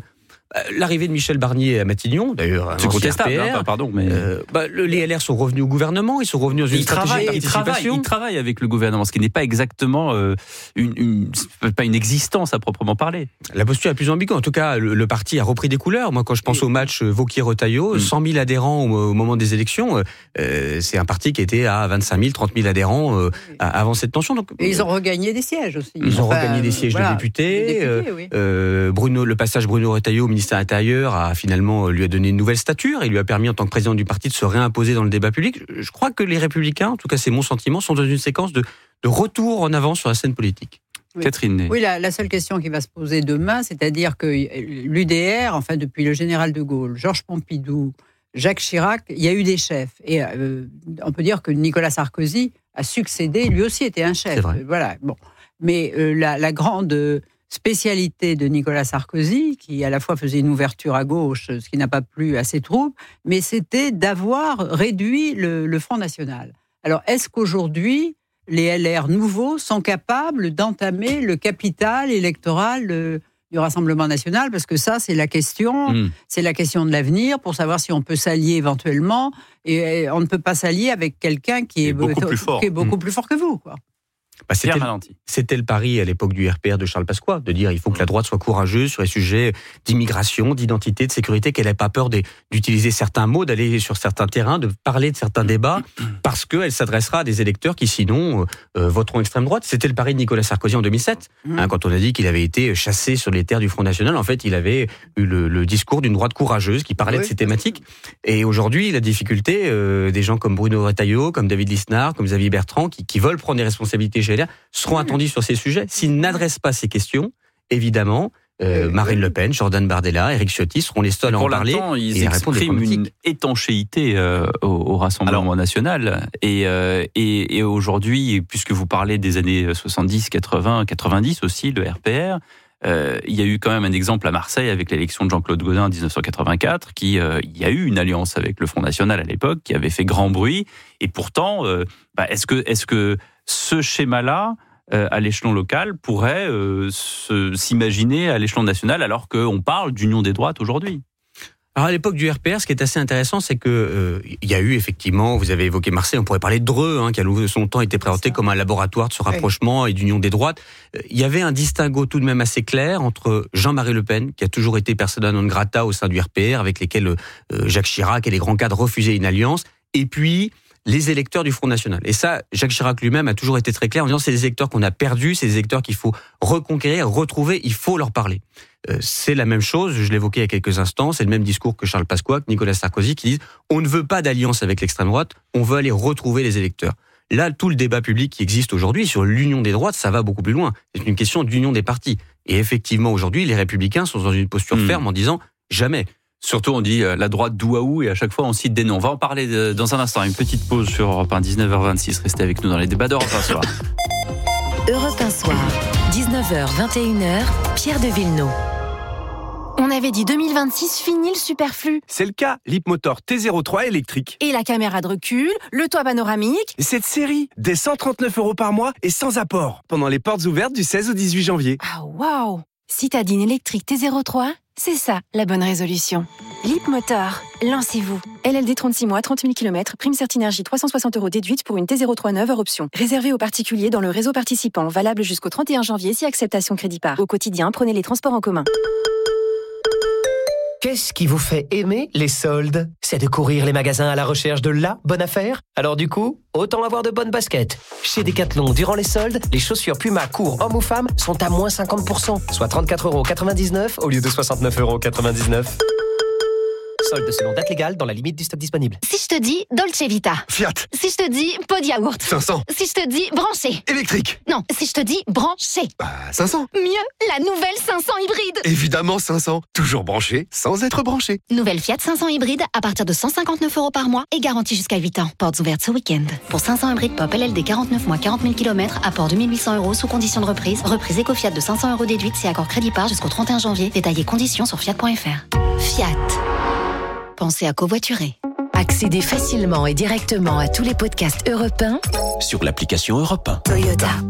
L'arrivée de Michel Barnier à Matignon, d'ailleurs, c'est contestable, R P R, hein, pardon, mais euh, bah, le, les L R sont revenus au gouvernement, ils sont revenus dans une il stratégie travaille, de il participation. travaille, il travaille avec le gouvernement, ce qui n'est pas exactement euh, une, une, pas une existence à proprement parler. La posture est plus ambiguë. En tout cas, le, le parti a repris des couleurs. Moi, quand je pense au match Vauquier-Retailleau, mmh. cent mille adhérents au, au moment des élections, euh, c'est un parti qui était à vingt-cinq mille, trente mille adhérents euh, avant cette tension. Donc, et ils ont regagné des sièges aussi. Ils ont enfin, regagné des sièges voilà, de députés. députés euh, oui. euh, Bruno, le passage Bruno Retailleau au ministère intérieur a finalement lui a donné une nouvelle stature. Il lui a permis, en tant que président du parti, de se réimposer dans le débat public. Je crois que les Républicains, en tout cas c'est mon sentiment, sont dans une séquence de, de retour en avant sur la scène politique. Oui. Catherine Ney. Oui, la, la seule question qui va se poser demain, c'est-à-dire que l'U D R, enfin depuis le général de Gaulle, Georges Pompidou, Jacques Chirac, il y a eu des chefs. Et euh, on peut dire que Nicolas Sarkozy a succédé, lui aussi était un chef. C'est vrai. Voilà. Bon. Mais euh, la, la grande spécialité de Nicolas Sarkozy, qui à la fois faisait une ouverture à gauche, ce qui n'a pas plu à ses troupes, mais c'était d'avoir réduit le, le Front National. Alors, est-ce qu'aujourd'hui, les L R nouveaux sont capables d'entamer le capital électoral euh, du Rassemblement national? Parce que ça, c'est la question, mmh. c'est la question de l'avenir, pour savoir si on peut s'allier éventuellement. Et on ne peut pas s'allier avec quelqu'un qui est, beaucoup, euh, plus, fort. Qui est beaucoup mmh. plus fort que vous, quoi. Bah, c'était, c'était le pari à l'époque du R P R de Charles Pasqua, de dire il faut que la droite soit courageuse sur les sujets d'immigration, d'identité, de sécurité, qu'elle n'ait pas peur de, d'utiliser certains mots, d'aller sur certains terrains, de parler de certains débats, parce qu'elle s'adressera à des électeurs qui sinon euh, voteront extrême droite. C'était le pari de Nicolas Sarkozy en deux mille sept, mmh. hein, quand on a dit qu'il avait été chassé sur les terres du Front National. En fait, il avait eu le, le discours d'une droite courageuse qui parlait oui. de ces thématiques. Et aujourd'hui, la difficulté euh, des gens comme Bruno Retailleau, comme David Lisnard, comme Xavier Bertrand, qui, qui veulent prendre des responsabilités chez L R, seront attendus sur ces sujets. S'ils n'adressent pas ces questions, évidemment, euh, Marine Le Pen, Jordan Bardella, Éric Ciotti seront les seuls à en parler. Pour l'instant, ils expriment une étanchéité euh, au, au Rassemblement Alors, national. Et, euh, et, et aujourd'hui, puisque vous parlez des années soixante-dix, quatre-vingts, quatre-vingt-dix aussi, le R P R, euh, il y a eu quand même un exemple à Marseille avec l'élection de Jean-Claude Gaudin en dix-neuf cent quatre-vingt-quatre, qui, euh, il y a eu une alliance avec le Front National à l'époque, qui avait fait grand bruit. Et pourtant, euh, bah, est-ce que, est-ce que ce schéma-là, euh, à l'échelon local, pourrait euh, se, s'imaginer à l'échelon national, alors qu'on parle d'union des droites aujourd'hui? Alors à l'époque du R P R, ce qui est assez intéressant, c'est que euh, il y a eu effectivement, vous avez évoqué Marseille, on pourrait parler de Dreux, hein, qui a son temps été présenté comme un laboratoire de ce rapprochement oui. et d'union des droites. Euh, il y avait un distinguo tout de même assez clair entre Jean-Marie Le Pen, qui a toujours été persona non grata au sein du R P R, avec lesquels euh, Jacques Chirac et les grands cadres refusaient une alliance, et puis les électeurs du Front National. Et ça, Jacques Chirac lui-même a toujours été très clair en disant c'est des électeurs qu'on a perdus, c'est des électeurs qu'il faut reconquérir, retrouver, il faut leur parler. Euh, c'est la même chose, je l'évoquais il y a quelques instants, c'est le même discours que Charles Pasqua, que Nicolas Sarkozy, qui disent on ne veut pas d'alliance avec l'extrême droite, on veut aller retrouver les électeurs. Là, tout le débat public qui existe aujourd'hui sur l'union des droites, ça va beaucoup plus loin. C'est une question d'union des partis. Et effectivement, aujourd'hui, les Républicains sont dans une posture mmh. ferme en disant jamais. Surtout, on dit euh, la droite d'Ouaou et à chaque fois, on cite des noms. On va en parler de, dans un instant. Une petite pause sur Europe un, dix-neuf heures vingt-six. Restez avec nous dans les débats d'Europe un soir. Europe un soir, dix-neuf heures vingt et une heures, Pierre de Villeneuve. On avait dit deux mille vingt-six, fini le superflu. C'est le cas, l'Hipmotor T zéro trois électrique. Et la caméra de recul, le toit panoramique. Cette série, des cent trente-neuf euros par mois et sans apport. Pendant les portes ouvertes du seize au dix-huit janvier. Ah waouh! Citadine électrique T zéro trois, c'est ça la bonne résolution. Leapmotor, lancez-vous. L L D trente-six mois, trente mille kilomètres, prime Certinergie trois cent soixante euros déduite pour une T zéro trois neuve hors option. Réservé aux particuliers dans le réseau participant, valable jusqu'au trente et un janvier si acceptation crédit par. Au quotidien, prenez les transports en commun. Qu'est-ce qui vous fait aimer les soldes? C'est de courir les magasins à la recherche de la bonne affaire? Alors du coup, autant avoir de bonnes baskets. Chez Decathlon, durant les soldes, les chaussures Puma court homme ou femme sont à moins cinquante pour cent, soit trente-quatre euros quatre-vingt-dix-neuf au lieu de soixante-neuf euros quatre-vingt-dix-neuf. Solde selon date légale dans la limite du stock disponible. Si je te dis Dolce Vita. Fiat. Si je te dis pot de yaourt. cinq cents. Si je te dis branché. Électrique. Non, si je te dis branché. Bah, cinq cents. Mieux, la nouvelle cinq cents hybride. Évidemment cinq cents. Toujours branché, sans être branché. Nouvelle Fiat cinq cents hybride à partir de cent cinquante-neuf euros par mois et garantie jusqu'à huit ans. Portes ouvertes ce week-end. Pour cinq cents hybrides pop L L D quarante-neuf mois, quarante mille kilomètres, apport deux mille huit cents euros sous condition de reprise. Reprise Eco-Fiat de cinq cents euros déduite si accord crédit par jusqu'au trente et un janvier. Détaillés conditions sur fiat point f r. Fiat. Pensez à covoiturer. Accédez facilement et directement à tous les podcasts Europe un sur l'application Europe un. Toyota.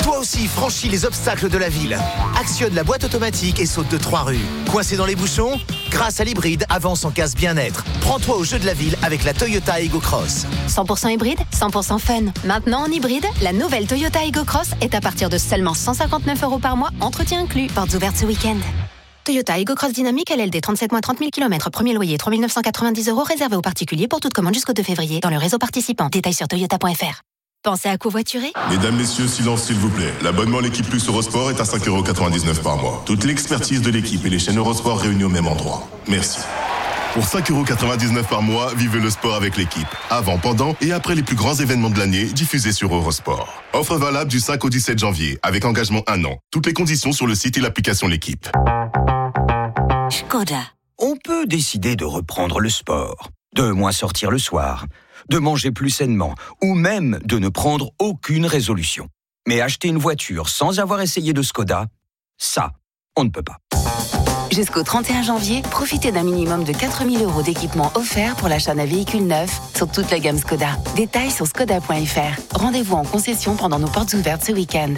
Toi aussi, franchis les obstacles de la ville. Actionne la boîte automatique et saute de trois rues. Coincé dans les bouchons? Grâce à l'hybride, avance en casse bien-être. Prends-toi au jeu de la ville avec la Toyota Aygo Cross. cent pour cent hybride, cent pour cent fun. Maintenant en hybride, la nouvelle Toyota Aygo Cross est à partir de seulement cent cinquante-neuf euros par mois, entretien inclus. Portes ouvertes ce week-end. Toyota Aygo Cross Dynamique L L D, trente-sept mois, trente mille kilomètres, premier loyer trois mille neuf cent quatre-vingt-dix euros, réservé aux particuliers pour toute commande jusqu'au deux février dans le réseau participant. Détails sur toyota point f r. Pensez à covoiturer? Mesdames, messieurs, silence s'il vous plaît. L'abonnement à l'équipe Plus Eurosport est à cinq euros quatre-vingt-dix-neuf par mois. Toute l'expertise de l'équipe et les chaînes Eurosport réunies au même endroit. Merci. Pour cinq euros quatre-vingt-dix-neuf par mois, vivez le sport avec l'équipe. Avant, pendant et après les plus grands événements de l'année diffusés sur Eurosport. Offre valable du cinq au dix-sept janvier, avec engagement un an. Toutes les conditions sur le site et l'application L'équipe. Skoda. On peut décider de reprendre le sport, de moins sortir le soir, de manger plus sainement, ou même de ne prendre aucune résolution. Mais acheter une voiture sans avoir essayé de Skoda, ça, on ne peut pas. Jusqu'au trente et un janvier, profitez d'un minimum de quatre mille euros d'équipement offert pour l'achat d'un véhicule neuf sur toute la gamme Skoda. Détails sur skoda point f r. Rendez-vous en concession pendant nos portes ouvertes ce week-end.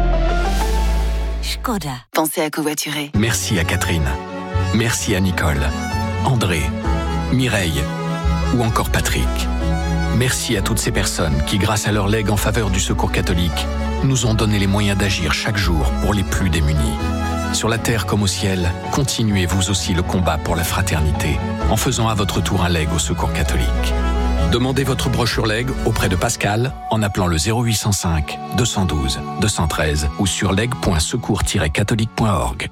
Skoda. Pensez à covoiturer. Merci à Catherine. Merci à Nicole, André, Mireille ou encore Patrick. Merci à toutes ces personnes qui, grâce à leur legs en faveur du Secours catholique, nous ont donné les moyens d'agir chaque jour pour les plus démunis. Sur la terre comme au ciel, continuez vous aussi le combat pour la fraternité en faisant à votre tour un leg au Secours catholique. Demandez votre brochure leg auprès de Pascal en appelant le zéro huit cent cinq, deux cent douze, deux cent treize ou sur leg point secours tiret catholique point org.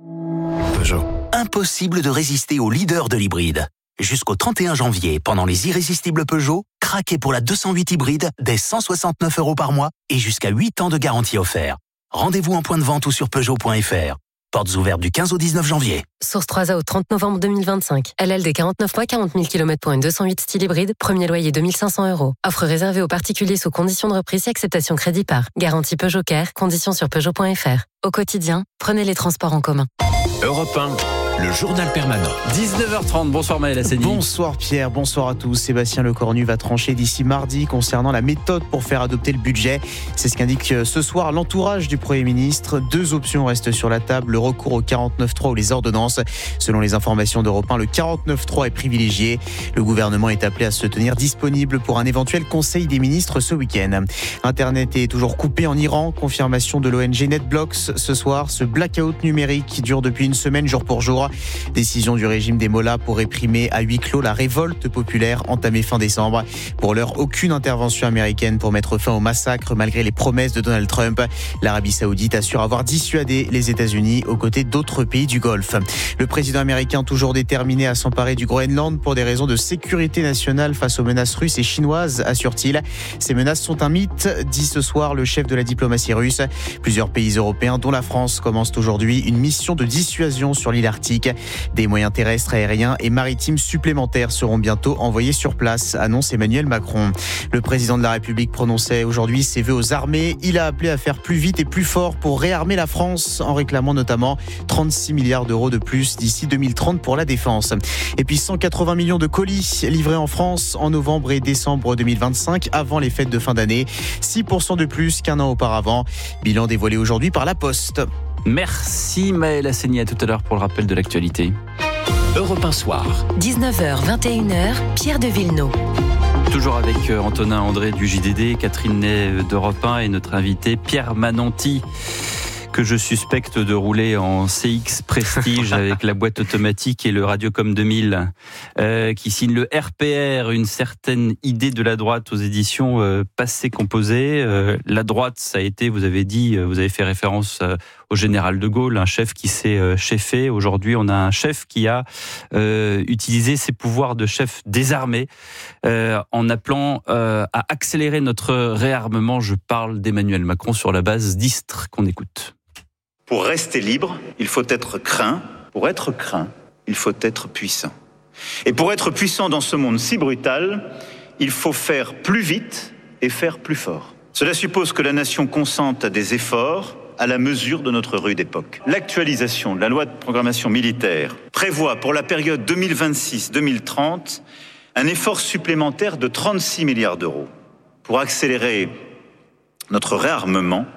Peugeot. Impossible de résister au leader de l'hybride. Jusqu'au trente et un janvier, pendant les irrésistibles Peugeot, craquez pour la deux cent huit hybride dès cent soixante-neuf euros par mois et jusqu'à huit ans de garantie offert. Rendez-vous en point de vente ou sur peugeot point f r. Portes ouvertes du quinze au dix-neuf janvier. Source trois A au trente novembre deux mille vingt-cinq. L L D quarante-neuf mois, quarante mille kilomètres pour une deux cent huit style hybride. Premier loyer deux mille cinq cents euros. Offre réservée aux particuliers sous conditions de reprise et acceptation crédit par. Garantie Peugeot Care. Conditions sur peugeot point f r. Au quotidien, prenez les transports en commun. Europe un. Le journal permanent. dix-neuf heures trente, bonsoir Maël Hassani. Bonsoir Pierre, bonsoir à tous. Sébastien Lecornu va trancher d'ici mardi concernant la méthode pour faire adopter le budget. C'est ce qu'indique ce soir l'entourage du Premier ministre. Deux options restent sur la table, le recours au quarante-neuf trois ou les ordonnances. Selon les informations d'Europe un, le quarante-neuf trois est privilégié. Le gouvernement est appelé à se tenir disponible pour un éventuel conseil des ministres ce week-end. Internet est toujours coupé en Iran. Confirmation de l'O N G NetBlocks ce soir. Ce blackout numérique dure depuis une semaine jour pour jour. Décision du régime des Mollahs pour réprimer à huis clos la révolte populaire entamée fin décembre. Pour l'heure, aucune intervention américaine pour mettre fin au massacre malgré les promesses de Donald Trump. L'Arabie Saoudite assure avoir dissuadé les États-Unis aux côtés d'autres pays du Golfe. Le président américain toujours déterminé à s'emparer du Groenland pour des raisons de sécurité nationale face aux menaces russes et chinoises, assure-t-il. Ces menaces sont un mythe, dit ce soir le chef de la diplomatie russe. Plusieurs pays européens, dont la France, commencent aujourd'hui une mission de dissuasion sur l'île Arctique. Des moyens terrestres, aériens et maritimes supplémentaires seront bientôt envoyés sur place, annonce Emmanuel Macron. Le président de la République prononçait aujourd'hui ses vœux aux armées. Il a appelé à faire plus vite et plus fort pour réarmer la France, en réclamant notamment trente-six milliards d'euros de plus d'ici deux mille trente pour la défense. Et puis cent quatre-vingts millions de colis livrés en France en novembre et décembre deux mille vingt-cinq, avant les fêtes de fin d'année. six pour cent de plus qu'un an auparavant. Bilan dévoilé aujourd'hui par La Poste. Merci Maël Hassani, à tout à l'heure pour le rappel de l'actualité. Europe un soir. dix-neuf heures, vingt et une heures, Pierre de Villeneuve. Toujours avec Antonin André du J D D, Catherine Ney d'Europe un et notre invité Pierre Mananti, que je suspecte de rouler en C X Prestige avec la boîte automatique et le Radiocom deux mille, euh, qui signe le R P R, une certaine idée de la droite aux éditions euh, Passé Composé. Euh, la droite, ça a été, vous avez dit, vous avez fait référence euh, au général de Gaulle, un chef qui s'est euh, cheffé. Aujourd'hui, on a un chef qui a euh, utilisé ses pouvoirs de chef désarmé euh, en appelant euh, à accélérer notre réarmement. Je parle d'Emmanuel Macron sur la base d'Istres, qu'on écoute. Pour rester libre, il faut être craint. Pour être craint, il faut être puissant. Et pour être puissant dans ce monde si brutal, il faut faire plus vite et faire plus fort. Cela suppose que la nation consente à des efforts à la mesure de notre rude époque. L'actualisation de la loi de programmation militaire prévoit pour la période deux mille vingt-six deux mille trente un effort supplémentaire de trente-six milliards d'euros pour accélérer notre réarmement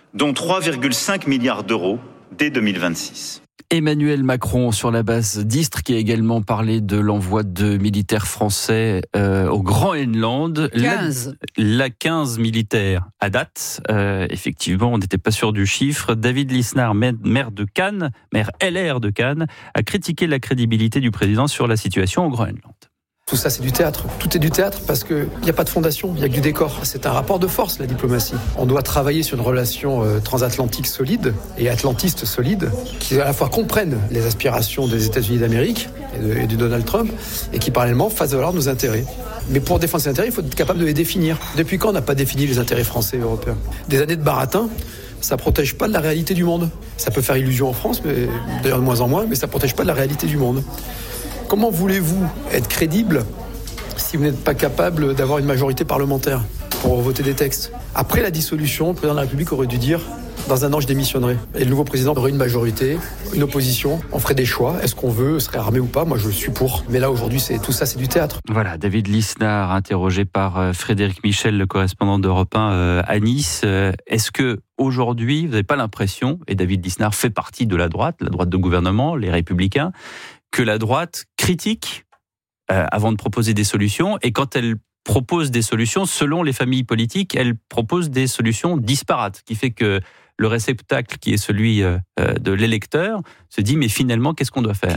dont trois virgule cinq milliards d'euros dès deux mille vingt-six. Emmanuel Macron, sur la base d'Istres, qui a également parlé de l'envoi de militaires français euh, au Groenland. quinze. La, la quinze militaires à date. Euh, effectivement, on n'était pas sûr du chiffre. David Lisnard, maire de Cannes, maire L R de Cannes, a critiqué la crédibilité du président sur la situation au Groenland. Tout ça, c'est du théâtre. Tout est du théâtre parce qu'il n'y a pas de fondation, il n'y a que du décor. C'est un rapport de force, la diplomatie. On doit travailler sur une relation euh, transatlantique solide et atlantiste solide, qui à la fois comprenne les aspirations des États-Unis d'Amérique et de, et de Donald Trump, et qui parallèlement fasse valoir nos intérêts. Mais pour défendre ces intérêts, il faut être capable de les définir. Depuis quand on n'a pas défini les intérêts français et européens ? Des années de baratin, ça ne protège pas de la réalité du monde. Ça peut faire illusion en France, mais d'ailleurs de moins en moins, mais ça ne protège pas de la réalité du monde. Comment voulez-vous être crédible si vous n'êtes pas capable d'avoir une majorité parlementaire pour voter des textes ? Après la dissolution, le président de la République aurait dû dire « dans un an, je démissionnerai ». Et le nouveau président aurait une majorité, une opposition, on ferait des choix. Est-ce qu'on veut, serait armé ou pas ? Moi, je suis pour. Mais là, aujourd'hui, c'est, tout ça, c'est du théâtre. Voilà, David Lisnard, interrogé par Frédéric Michel, le correspondant d'Europe un à Nice. Est-ce que aujourd'hui, vous n'avez pas l'impression, et David Lisnard fait partie de la droite, la droite de gouvernement, les Républicains, que la droite critique euh, avant de proposer des solutions, et quand elle propose des solutions, selon les familles politiques, elle propose des solutions disparates, ce qui fait que le réceptacle qui est celui euh, de l'électeur se dit mais finalement qu'est-ce qu'on doit faire ?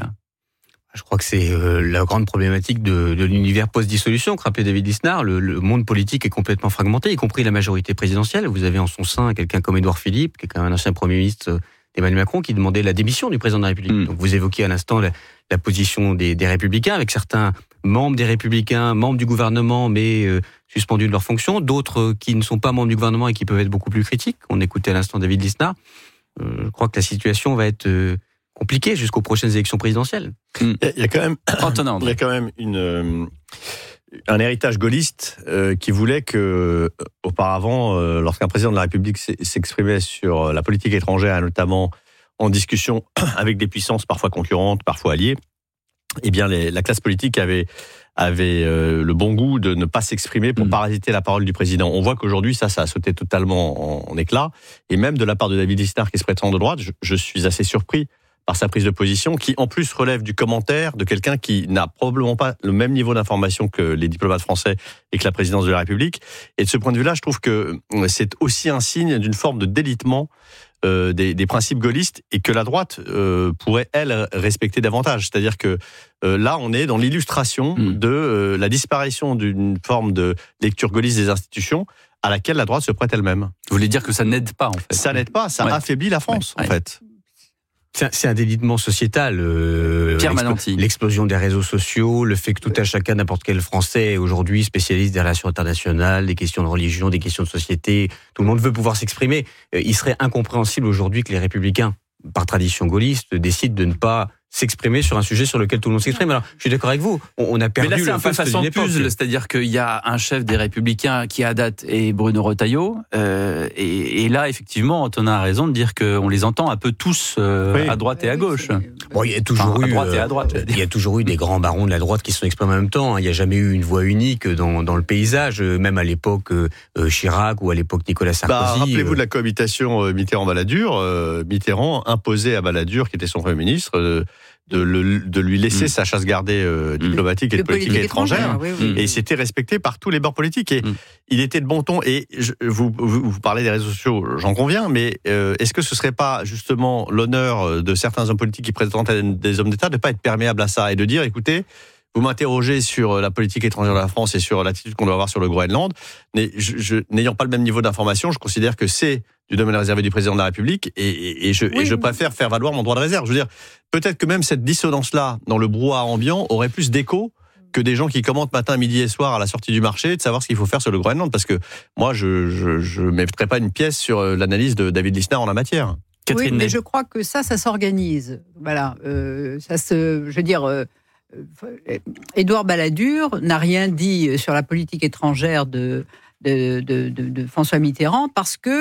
Je crois que c'est euh, la grande problématique de, de l'univers post-dissolution que rappelait David Lisnard. Le, le monde politique est complètement fragmenté, y compris la majorité présidentielle. Vous avez en son sein quelqu'un comme Édouard Philippe, qui est quand même un ancien Premier ministre d'Emmanuel Macron, qui demandait la démission du président de la République. Mmh. Donc vous évoquiez à l'instant la, la position des, des Républicains, avec certains membres des Républicains, membres du gouvernement, mais euh, suspendus de leurs fonctions, d'autres euh, qui ne sont pas membres du gouvernement et qui peuvent être beaucoup plus critiques. On écoutait à l'instant David Lisnard. Euh, je crois que la situation va être euh, compliquée jusqu'aux prochaines élections présidentielles. Mmh. Il y a quand même, il y a quand même une... Euh... un héritage gaulliste euh, qui voulait que, euh, auparavant, euh, lorsqu'un président de la République s'exprimait sur la politique étrangère, notamment en discussion avec des puissances parfois concurrentes, parfois alliées, eh bien, les, la classe politique avait avait euh, le bon goût de ne pas s'exprimer pour mmh. parasiter la parole du président. On voit qu'aujourd'hui, ça, ça a sauté totalement en, en éclat, et même de la part de David Lisnard, qui se prétend de droite, je, je suis assez surpris par sa prise de position, qui en plus relève du commentaire de quelqu'un qui n'a probablement pas le même niveau d'information que les diplomates français et que la présidence de la République. Et de ce point de vue-là, je trouve que c'est aussi un signe d'une forme de délitement euh, des, des principes gaullistes, et que la droite euh, pourrait, elle, respecter davantage. C'est-à-dire que euh, là, on est dans l'illustration mmh. de euh, la disparition d'une forme de lecture gaulliste des institutions à laquelle la droite se prête elle-même. Vous voulez dire que ça n'aide pas, en fait ? Ça n'aide pas, ça ouais. affaiblit la France, ouais. en fait. C'est un, c'est un délitement sociétal. Euh, Pierre Mananti. L'explosion des réseaux sociaux, le fait que tout à chacun, n'importe quel Français, aujourd'hui, spécialiste des relations internationales, des questions de religion, des questions de société, tout le monde veut pouvoir s'exprimer. Euh, il serait incompréhensible aujourd'hui que les Républicains, par tradition gaulliste, décident de ne pas s'exprimer sur un sujet sur lequel tout le monde s'exprime. Alors, je suis d'accord avec vous, on, on a perdu le le Mais là, c'est un peu façon puzzle, c'est-à-dire qu'il y a un chef des Républicains qui, à date, est Bruno Retailleau, euh, et, et là, effectivement, Antonin a raison de dire qu'on les entend un peu tous euh, oui. à droite et à gauche. Bon, il y a toujours enfin, eu, à droite et à droite. Euh, il y a toujours eu des grands barons de la droite qui se sont exprimés en même temps. Il n'y a jamais eu une voix unique dans, dans le paysage, même à l'époque euh, Chirac ou à l'époque Nicolas Sarkozy. Bah, rappelez-vous euh... de la cohabitation euh, Mitterrand-Balladur. Euh, Mitterrand imposait à Balladur, qui était son Premier ministre, euh, De, le, de lui laisser mmh. sa chasse gardée euh, diplomatique mmh. et de politique, politique étrangère, étrangère oui, oui. et c'était respecté par tous les bords politiques, et mmh. il était de bon ton. Et je, vous, vous, vous parlez des réseaux sociaux, j'en conviens, mais euh, est-ce que ce serait pas justement l'honneur de certains hommes politiques qui présentent des hommes d'État de ne pas être perméable à ça et de dire, écoutez, vous m'interrogez sur la politique étrangère de la France et sur l'attitude qu'on doit avoir sur le Groenland, mais je, je, n'ayant pas le même niveau d'information, je considère que c'est du domaine réservé du président de la République, et, et, et, je, oui, et je préfère faire valoir mon droit de réserve. Je veux dire, peut-être que même cette dissonance-là, dans le brouhaha ambiant, aurait plus d'écho que des gens qui commentent matin, midi et soir à la sortie du marché, de savoir ce qu'il faut faire sur le Groenland, parce que moi, je ne mettrai pas une pièce sur l'analyse de David Lisnard en la matière. Catherine oui, mais je crois que ça, ça s'organise. Voilà, euh, ça se, je veux dire... Euh, Édouard Balladur n'a rien dit sur la politique étrangère de, de, de, de, de François Mitterrand parce que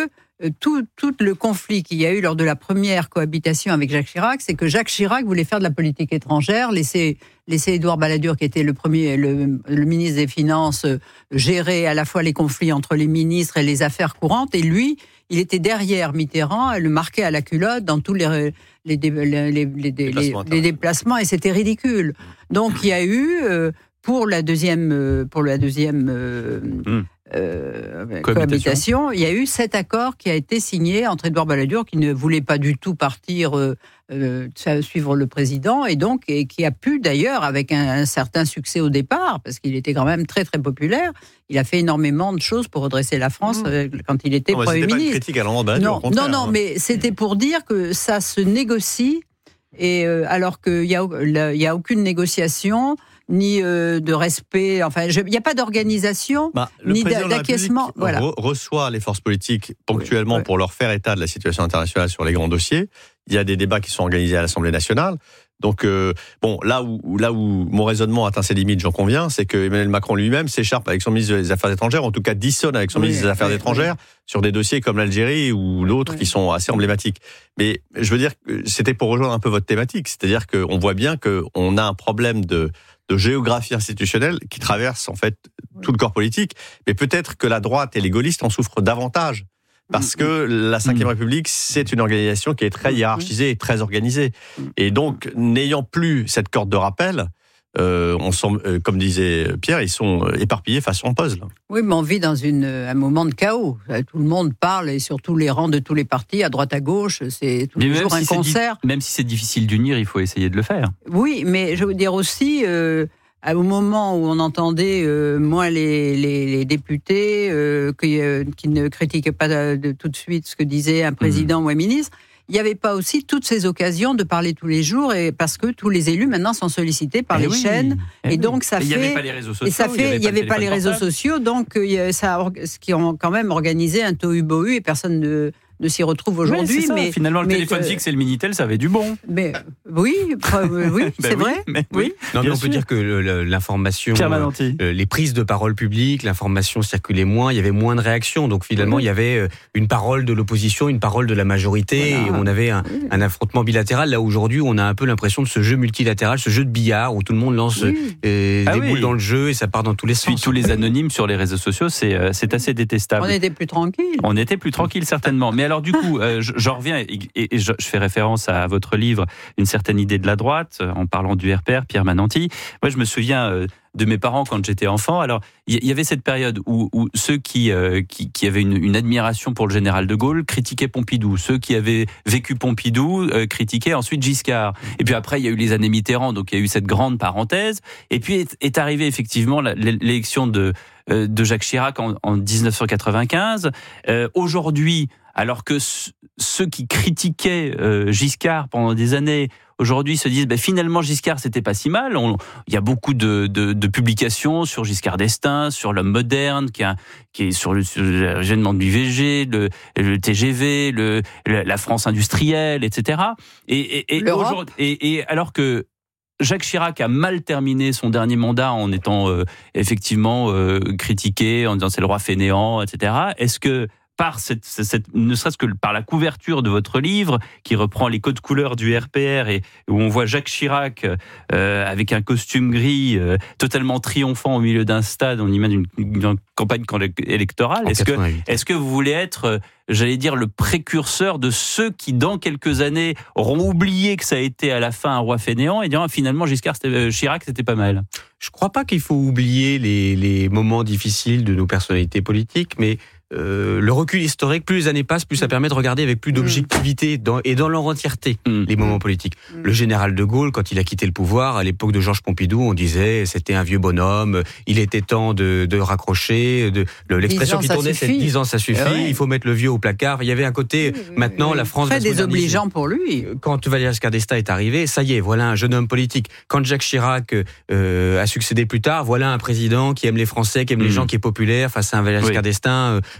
tout, tout le conflit qu'il y a eu lors de la première cohabitation avec Jacques Chirac, c'est que Jacques Chirac voulait faire de la politique étrangère, laisser, laisser Édouard Balladur, qui était le premier, le, le ministre des Finances, gérer à la fois les conflits entre les ministres et les affaires courantes, et lui, il était derrière Mitterrand, le marquait à la culotte dans tous les, les, les, les, les, les, déplacements, les, les déplacements, et c'était ridicule. Donc il y a eu, euh, pour la deuxième, pour la deuxième euh, mmh. euh, cohabitation. cohabitation, il y a eu cet accord qui a été signé entre Édouard Balladur, qui ne voulait pas du tout partir euh, euh, suivre le président, et donc et qui a pu d'ailleurs, avec un, un certain succès au départ, parce qu'il était quand même très très populaire, il a fait énormément de choses pour redresser la France mmh. euh, quand il était non, Premier ministre. Pas une critique à l'endroit Balladur, non, au contraire, non, non, hein. mais c'était pour dire que ça se négocie, et euh, alors qu'il y a, il y a aucune négociation. Ni euh, de respect, enfin, il n'y a pas d'organisation, bah, ni d'acquiescement. Voilà. Re- reçoit les forces politiques ponctuellement oui, oui. pour leur faire état de la situation internationale sur les grands dossiers. Il y a des débats qui sont organisés à l'Assemblée nationale. Donc, euh, bon, là où, là où mon raisonnement atteint ses limites, j'en conviens, c'est que Emmanuel Macron lui-même s'écharpe avec son ministre des Affaires étrangères, en tout cas dissonne avec son oui, ministre des Affaires oui, étrangères oui. sur des dossiers comme l'Algérie ou l'autre oui. qui sont assez emblématiques. Mais je veux dire que c'était pour rejoindre un peu votre thématique, c'est-à-dire qu'on voit bien qu'on a un problème de de géographie institutionnelle qui traverse en fait tout le corps politique, mais peut-être que la droite et les gaullistes en souffrent davantage, parce que la cinquième République, c'est une organisation qui est très hiérarchisée et très organisée. Et donc, n'ayant plus cette corde de rappel, euh, on sont, euh, comme disait Pierre, ils sont éparpillés façon puzzle. Oui, mais on vit dans une, un moment de chaos. Tout le monde parle, et surtout les rangs de tous les partis, à droite, à gauche, c'est tous les jours un concert. Di- même si c'est difficile d'unir, il faut essayer de le faire. Oui, mais je veux dire aussi, euh, au moment où on entendait euh, moins les, les, les députés euh, qui, euh, qui ne critiquaient pas de, de, tout de suite ce que disait un président mmh. ou un ministre, il n'y avait pas aussi toutes ces occasions de parler tous les jours, et parce que tous les élus maintenant sont sollicités par et les oui, chaînes, et, et donc ça et fait. Il n'y avait pas les réseaux sociaux. Et ça fait, il n'y avait pas les réseaux sociaux, donc ça, ce qui ont quand même organisé un tohu-bohu, et personne ne. ne s'y retrouve aujourd'hui. Oui, mais finalement, le mais téléphone que... fixe et le Minitel, ça avait du bon. Mais oui, euh, oui, c'est ben vrai. Oui, mais oui. Non, mais on sûr. peut dire que le, le, l'information, euh, les prises de parole publiques, l'information circulait moins, il y avait moins de réactions. Donc finalement, oui. il y avait une parole de l'opposition, une parole de la majorité, voilà. et on avait un, oui. un affrontement bilatéral. Là aujourd'hui, on a un peu l'impression de ce jeu multilatéral, ce jeu de billard où tout le monde lance oui. euh, ah des oui. boules dans le jeu et ça part dans tous les Puis sens. tous les anonymes sur les réseaux sociaux, c'est c'est assez détestable. On était plus tranquille. On était plus tranquille certainement. Mais alors du coup. Euh, je, J'en reviens, et, et je, je fais référence à votre livre, Une certaine idée de la droite, en parlant du R P R, Pierre Mananti. Moi, je me souviens euh, de mes parents quand j'étais enfant. Alors, il y, y avait cette période où, où ceux qui, euh, qui, qui avaient une, une admiration pour le général de Gaulle critiquaient Pompidou. Ceux qui avaient vécu Pompidou euh, critiquaient ensuite Giscard. Et puis après, il y a eu les années Mitterrand, donc il y a eu cette grande parenthèse. Et puis est, est arrivée effectivement la, l'élection de, euh, de Jacques Chirac en, en dix-neuf cent quatre-vingt-quinze. Euh, aujourd'hui, alors que ceux qui critiquaient euh, Giscard pendant des années, aujourd'hui se disent ben, finalement Giscard c'était pas si mal. On, il y a beaucoup de, de, de publications sur Giscard d'Estaing, sur l'homme moderne, qui, a, qui est sur le, sur le gênement de l'I V G, le, le T G V, le, la France industrielle, et cetera. Et, et, et, et, et alors que Jacques Chirac a mal terminé son dernier mandat en étant euh, effectivement euh, critiqué, en disant c'est le roi fainéant, et cetera. Est-ce que par cette, cette, ne serait-ce que par la couverture de votre livre, qui reprend les codes couleurs du R P R, et où on voit Jacques Chirac euh, avec un costume gris, euh, totalement triomphant au milieu d'un stade, on imagine une, une campagne électorale. Est-ce que, est-ce que vous voulez être, euh, j'allais dire, le précurseur de ceux qui, dans quelques années, auront oublié que ça a été à la fin un roi fainéant et diront finalement Giscard, c'était, euh, Chirac, c'était pas mal? Je crois pas qu'il faut oublier les, les moments difficiles de nos personnalités politiques, mais Euh, le recul historique, plus les années passent, plus ça permet de regarder avec plus d'objectivité dans, et dans leur entièreté mmh. les moments politiques. Mmh. Le général de Gaulle, quand il a quitté le pouvoir, à l'époque de Georges Pompidou, on disait c'était un vieux bonhomme, il était temps de, de raccrocher, de, le, l'expression qui tournait c'est dix ans ça suffit, ouais. il faut mettre le vieux au placard. Il y avait un côté, mmh. maintenant la France... Très désobligeant pour lui. Quand Valéry Giscard d'Estaing est arrivé, ça y est, voilà un jeune homme politique. Quand Jacques Chirac euh, a succédé plus tard, voilà un président qui aime les Français, qui aime mmh. les gens, qui est populaire face à un Valéry Giscard oui. d'Estaing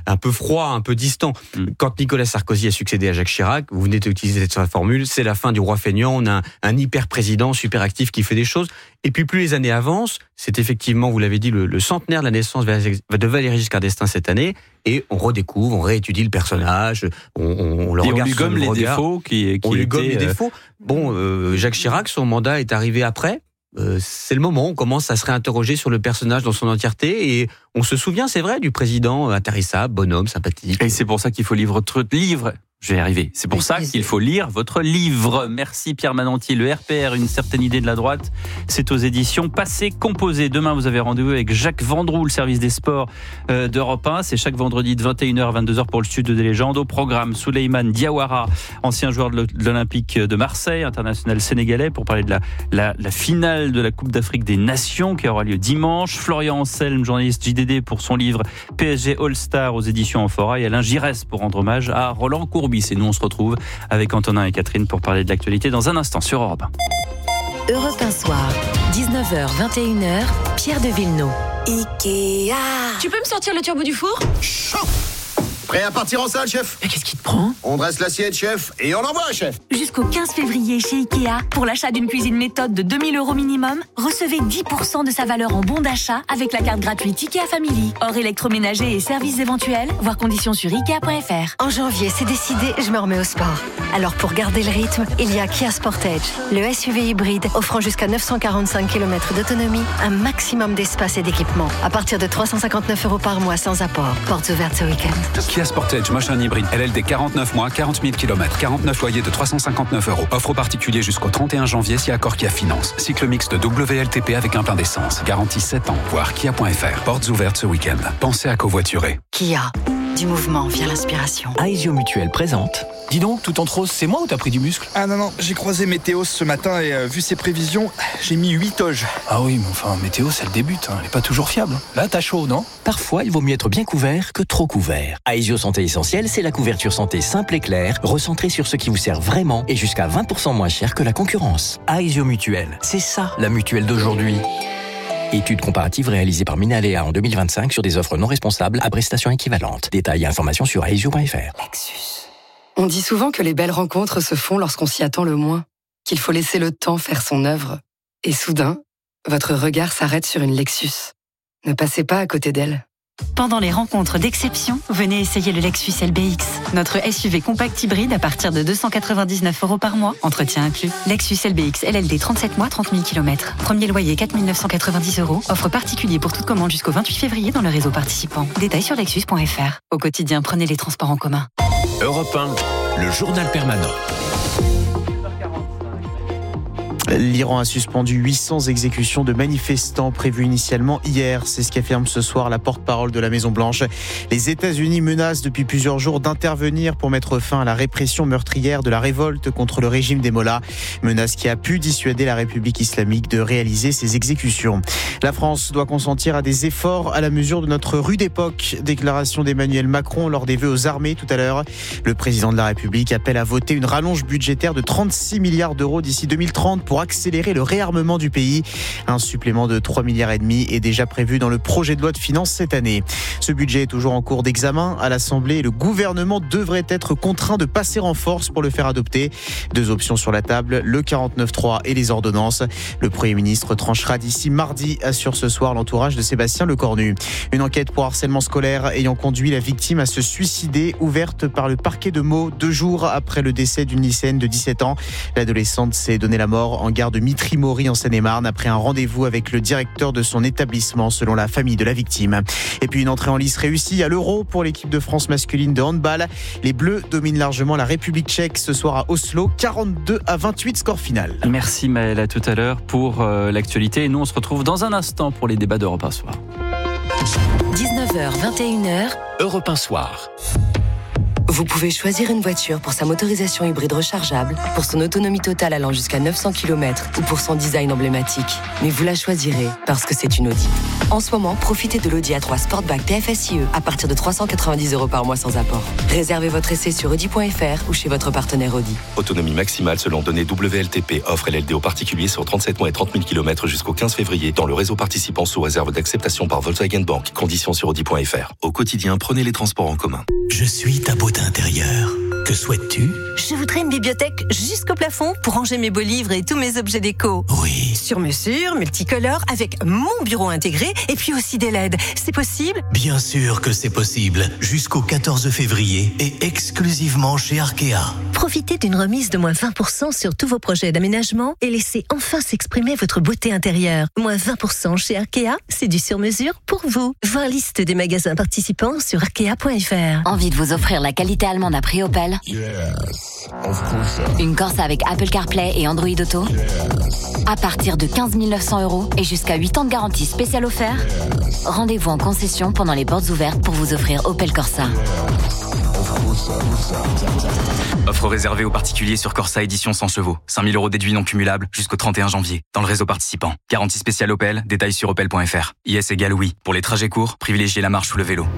un peu froid, un peu distant. Mmh. Quand Nicolas Sarkozy a succédé à Jacques Chirac, vous venez d'utiliser cette formule, c'est la fin du roi feignant, on a un, un hyper-président super actif qui fait des choses. Et puis plus les années avancent, c'est effectivement, vous l'avez dit, le, le centenaire de la naissance de Valéry Giscard d'Estaing cette année, et on redécouvre, on réétudie le personnage, on, on, on le et regarde. on lui gomme les regard, défauts qui, qui on lui gomme étaient, les euh... défauts. Bon, euh, Jacques Chirac, son mandat est arrivé après. Euh, c'est le moment, on commence à se réinterroger sur le personnage dans son entièreté et on se souvient, c'est vrai, du président intarissable, bonhomme, sympathique. Et c'est pour ça qu'il faut livre votre livre. Je vais y arriver. C'est pour ça qu'il faut lire votre livre. Merci Pierre Mananti. Le R P R, une certaine idée de la droite, c'est aux éditions Passé Composé. Demain, vous avez rendez-vous avec Jacques Vendroux, le service des sports d'Europe un. C'est chaque vendredi de vingt et une heures à vingt-deux heures pour le Studio des légendes. Au programme, Souleymane Diawara, ancien joueur de l'Olympique de Marseille, international sénégalais, pour parler de la, la, la finale de la Coupe d'Afrique des Nations qui aura lieu dimanche. Florian Anselme, journaliste J D D, pour son livre P S G All-Star aux éditions Amphora. Et Alain Giresse pour rendre hommage à Roland Courbis. Et nous, on se retrouve avec Antonin et Catherine pour parler de l'actualité dans un instant sur Europe un. Europe un soir, dix-neuf heures, vingt et une heures, Pierre de Villeneuve. Ikea. Tu peux me sortir le turbo du four ? Chaud. Prêt à partir en salle, chef ? Mais qu'est-ce qui te prend ? On dresse l'assiette, chef, et on envoie, chef. Jusqu'au quinze février chez Ikea, pour l'achat d'une cuisine méthode de deux mille euros minimum, recevez dix pour cent de sa valeur en bon d'achat avec la carte gratuite Ikea Family. Hors électroménager et services éventuels, voir conditions sur ikea point f r. En janvier, c'est décidé, je me remets au sport. Alors pour garder le rythme, il y a Kia Sportage, le S U V hybride offrant jusqu'à neuf cent quarante-cinq kilomètres d'autonomie, un maximum d'espace et d'équipement. À partir de trois cent cinquante-neuf euros par mois sans apport. Portes ouvertes ce week-end. Kia Sportage, Motion hybride, L L D quarante-neuf mois, quarante mille kilomètres, quarante-neuf loyers de trois cent cinquante-neuf euros. Offre aux particuliers jusqu'au trente et un janvier si accord Kia Finance. Cycle mixte W L T P avec un plein d'essence. Garantie sept ans. Voir kia point f r. Portes ouvertes ce week-end. Pensez à covoiturer. Kia. Du mouvement via l'inspiration. Aesio Mutuel présente. Dis donc, tout en rose, c'est moi ou t'as pris du muscle ? Ah non, non, j'ai croisé Météo ce matin et euh, vu ses prévisions, j'ai mis huit toges. Ah oui, mais enfin, Météo, c'est le début, hein. Elle est pas toujours fiable. Là, t'as chaud, non ? Parfois, il vaut mieux être bien couvert que trop couvert. Aesio Santé Essentielle, c'est la couverture santé simple et claire, recentrée sur ce qui vous sert vraiment et jusqu'à vingt pour cent moins cher que la concurrence. Aesio Mutuel, c'est ça, la mutuelle d'aujourd'hui. Étude comparative réalisée par Minalea en deux mille vingt-cinq sur des offres non responsables à prestations équivalentes. Détails et informations sur aesio point f r. Lexus. On dit souvent que les belles rencontres se font lorsqu'on s'y attend le moins, qu'il faut laisser le temps faire son œuvre. Et soudain, votre regard s'arrête sur une Lexus. Ne passez pas à côté d'elle. Pendant les rencontres d'exception, venez essayer le Lexus L B X. Notre S U V compact hybride à partir de deux cent quatre-vingt-dix-neuf euros par mois, entretien inclus. Lexus L B X L L D trente-sept mois, trente mille kilomètres. Premier loyer quatre mille neuf cent quatre-vingt-dix euros. Offre particulier pour toute commande jusqu'au vingt-huit février dans le réseau participant. Détails sur lexus point f r. Au quotidien, prenez les transports en commun. Europe un, le journal permanent. L'Iran a suspendu huit cents exécutions de manifestants prévues initialement hier. C'est ce qu'affirme ce soir la porte-parole de la Maison-Blanche. Les États-Unis menacent depuis plusieurs jours d'intervenir pour mettre fin à la répression meurtrière de la révolte contre le régime des Mollahs. Menace qui a pu dissuader la République islamique de réaliser ces exécutions. La France doit consentir à des efforts à la mesure de notre rude époque. Déclaration d'Emmanuel Macron lors des vœux aux armées tout à l'heure. Le président de la République appelle à voter une rallonge budgétaire de trente-six milliards d'euros d'ici deux mille trente pour accélérer le réarmement du pays. Un supplément de trois milliards et demi est déjà prévu dans le projet de loi de finances cette année. Ce budget est toujours en cours d'examen à l'Assemblée et le gouvernement devrait être contraint de passer en force pour le faire adopter. Deux options sur la table, le quarante-neuf trois et les ordonnances. Le Premier ministre tranchera d'ici mardi, assure ce soir l'entourage de Sébastien Lecornu. Une enquête pour harcèlement scolaire ayant conduit la victime à se suicider, ouverte par le parquet de Meaux deux jours après le décès d'une lycéenne de dix-sept ans. L'adolescente s'est donné la mort en gare de Mitry-Mory en Seine-et-Marne après un rendez-vous avec le directeur de son établissement selon la famille de la victime. Et puis une entrée en lice réussie à l'Euro pour l'équipe de France masculine de handball. Les Bleus dominent largement la République tchèque ce soir à Oslo, quarante-deux à vingt-huit score final. Merci Maëlle, à tout à l'heure pour euh, l'actualité et nous on se retrouve dans un instant pour les débats d'Europe un soir. dix-neuf heures, vingt et une heures, Europe un soir. Vous pouvez choisir une voiture pour sa motorisation hybride rechargeable, pour son autonomie totale allant jusqu'à neuf cents kilomètres ou pour son design emblématique. Mais vous la choisirez parce que c'est une Audi. En ce moment, profitez de l'Audi A trois Sportback T F S I E à partir de trois cent quatre-vingt-dix euros par mois sans apport. Réservez votre essai sur audi point f r ou chez votre partenaire Audi. Autonomie maximale selon données W L T P. Offre L L D aux particuliers sur trente-sept mois et trente mille kilomètres jusqu'au quinze février dans le réseau participant sous réserve d'acceptation par Volkswagen Bank. Conditions sur audi point f r. Au quotidien, prenez les transports en commun. Je suis ta beauté intérieure. Que souhaites-tu ? Je voudrais une bibliothèque jusqu'au plafond pour ranger mes beaux livres et tous mes objets déco. Oui. Sur mesure, multicolore, avec mon bureau intégré et puis aussi des L E D. C'est possible ? Bien sûr que c'est possible. Jusqu'au quatorze février et exclusivement chez Arkea. Profitez d'une remise de moins vingt pour cent sur tous vos projets d'aménagement et laissez enfin s'exprimer votre beauté intérieure. Moins vingt pour cent chez Arkea, c'est du sur-mesure pour vous. Voir liste des magasins participants sur arkea point f r. Envie de vous offrir la qualité allemande à prix Opel ? Yes, of course. Une Corsa avec Apple CarPlay et Android Auto ? Yes. À partir de quinze mille neuf cents euros et jusqu'à huit ans de garantie spéciale offerte ? Yes. Rendez-vous en concession pendant les portes ouvertes pour vous offrir Opel Corsa. Yes. Offre réservée aux particuliers sur Corsa édition cent chevaux. cinq mille euros déduits non cumulables jusqu'au trente et un janvier. Dans le réseau participant. Garantie spéciale Opel, détails sur opel point f r. I S égale oui. Pour les trajets courts, privilégiez la marche ou le vélo.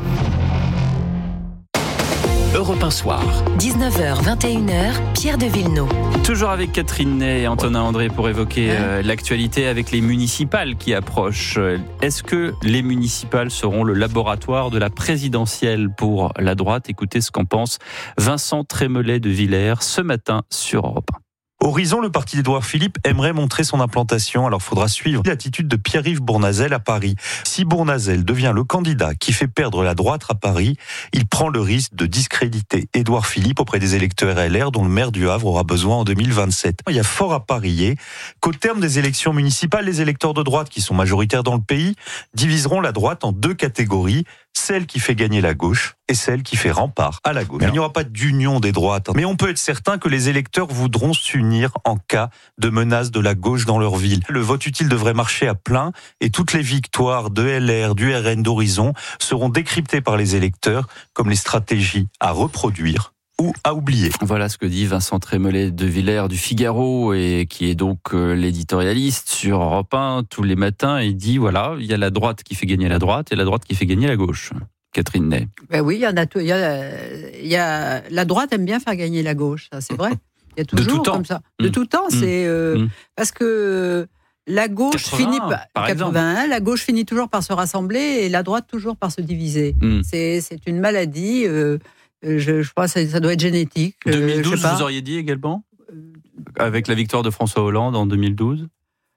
Europe un Soir. dix-neuf heures, vingt et une heures, Pierre de Villeneuve. Toujours avec Catherine Ney et Antonin André pour évoquer euh, l'actualité avec les municipales qui approchent. Est-ce que les municipales seront le laboratoire de la présidentielle pour la droite ? Écoutez ce qu'en pense Vincent Trémollet de Villers ce matin sur Europe un. Horizon, le parti d'Édouard Philippe aimerait montrer son implantation, alors faudra suivre l'attitude de Pierre-Yves Bournazel à Paris. Si Bournazel devient le candidat qui fait perdre la droite à Paris, il prend le risque de discréditer Édouard Philippe auprès des électeurs L R dont le maire du Havre aura besoin en deux mille vingt-sept. Il y a fort à parier qu'au terme des élections municipales, les électeurs de droite, qui sont majoritaires dans le pays, diviseront la droite en deux catégories, celle qui fait gagner la gauche et celle qui fait rempart à la gauche. Il n'y aura pas d'union des droites, mais on peut être certain que les électeurs voudront s'unir en cas de menace de la gauche dans leur ville. Le vote utile devrait marcher à plein et toutes les victoires de L R, du R N, d'Horizon seront décryptées par les électeurs comme les stratégies à reproduire ou à oublier. Voilà ce que dit Vincent Trémollet de Villers du Figaro, et qui est donc l'éditorialiste sur Europe un tous les matins. Il dit voilà, il y a la droite qui fait gagner la droite et la droite qui fait gagner la gauche. Catherine Ney. Ben oui, il y en a, il y a, il y a la droite aime bien faire gagner la gauche, ça c'est vrai. Il y a toujours de tout temps. Comme ça. De mmh. tout temps, mmh. c'est euh, mmh. parce que la gauche finit par, par quatre-vingt-un, la gauche finit toujours par se rassembler et la droite toujours par se diviser. Mmh. C'est c'est une maladie. Euh, je, je crois que ça, ça doit être génétique. deux mille douze, vous auriez dit également, avec la victoire de François Hollande en deux mille douze.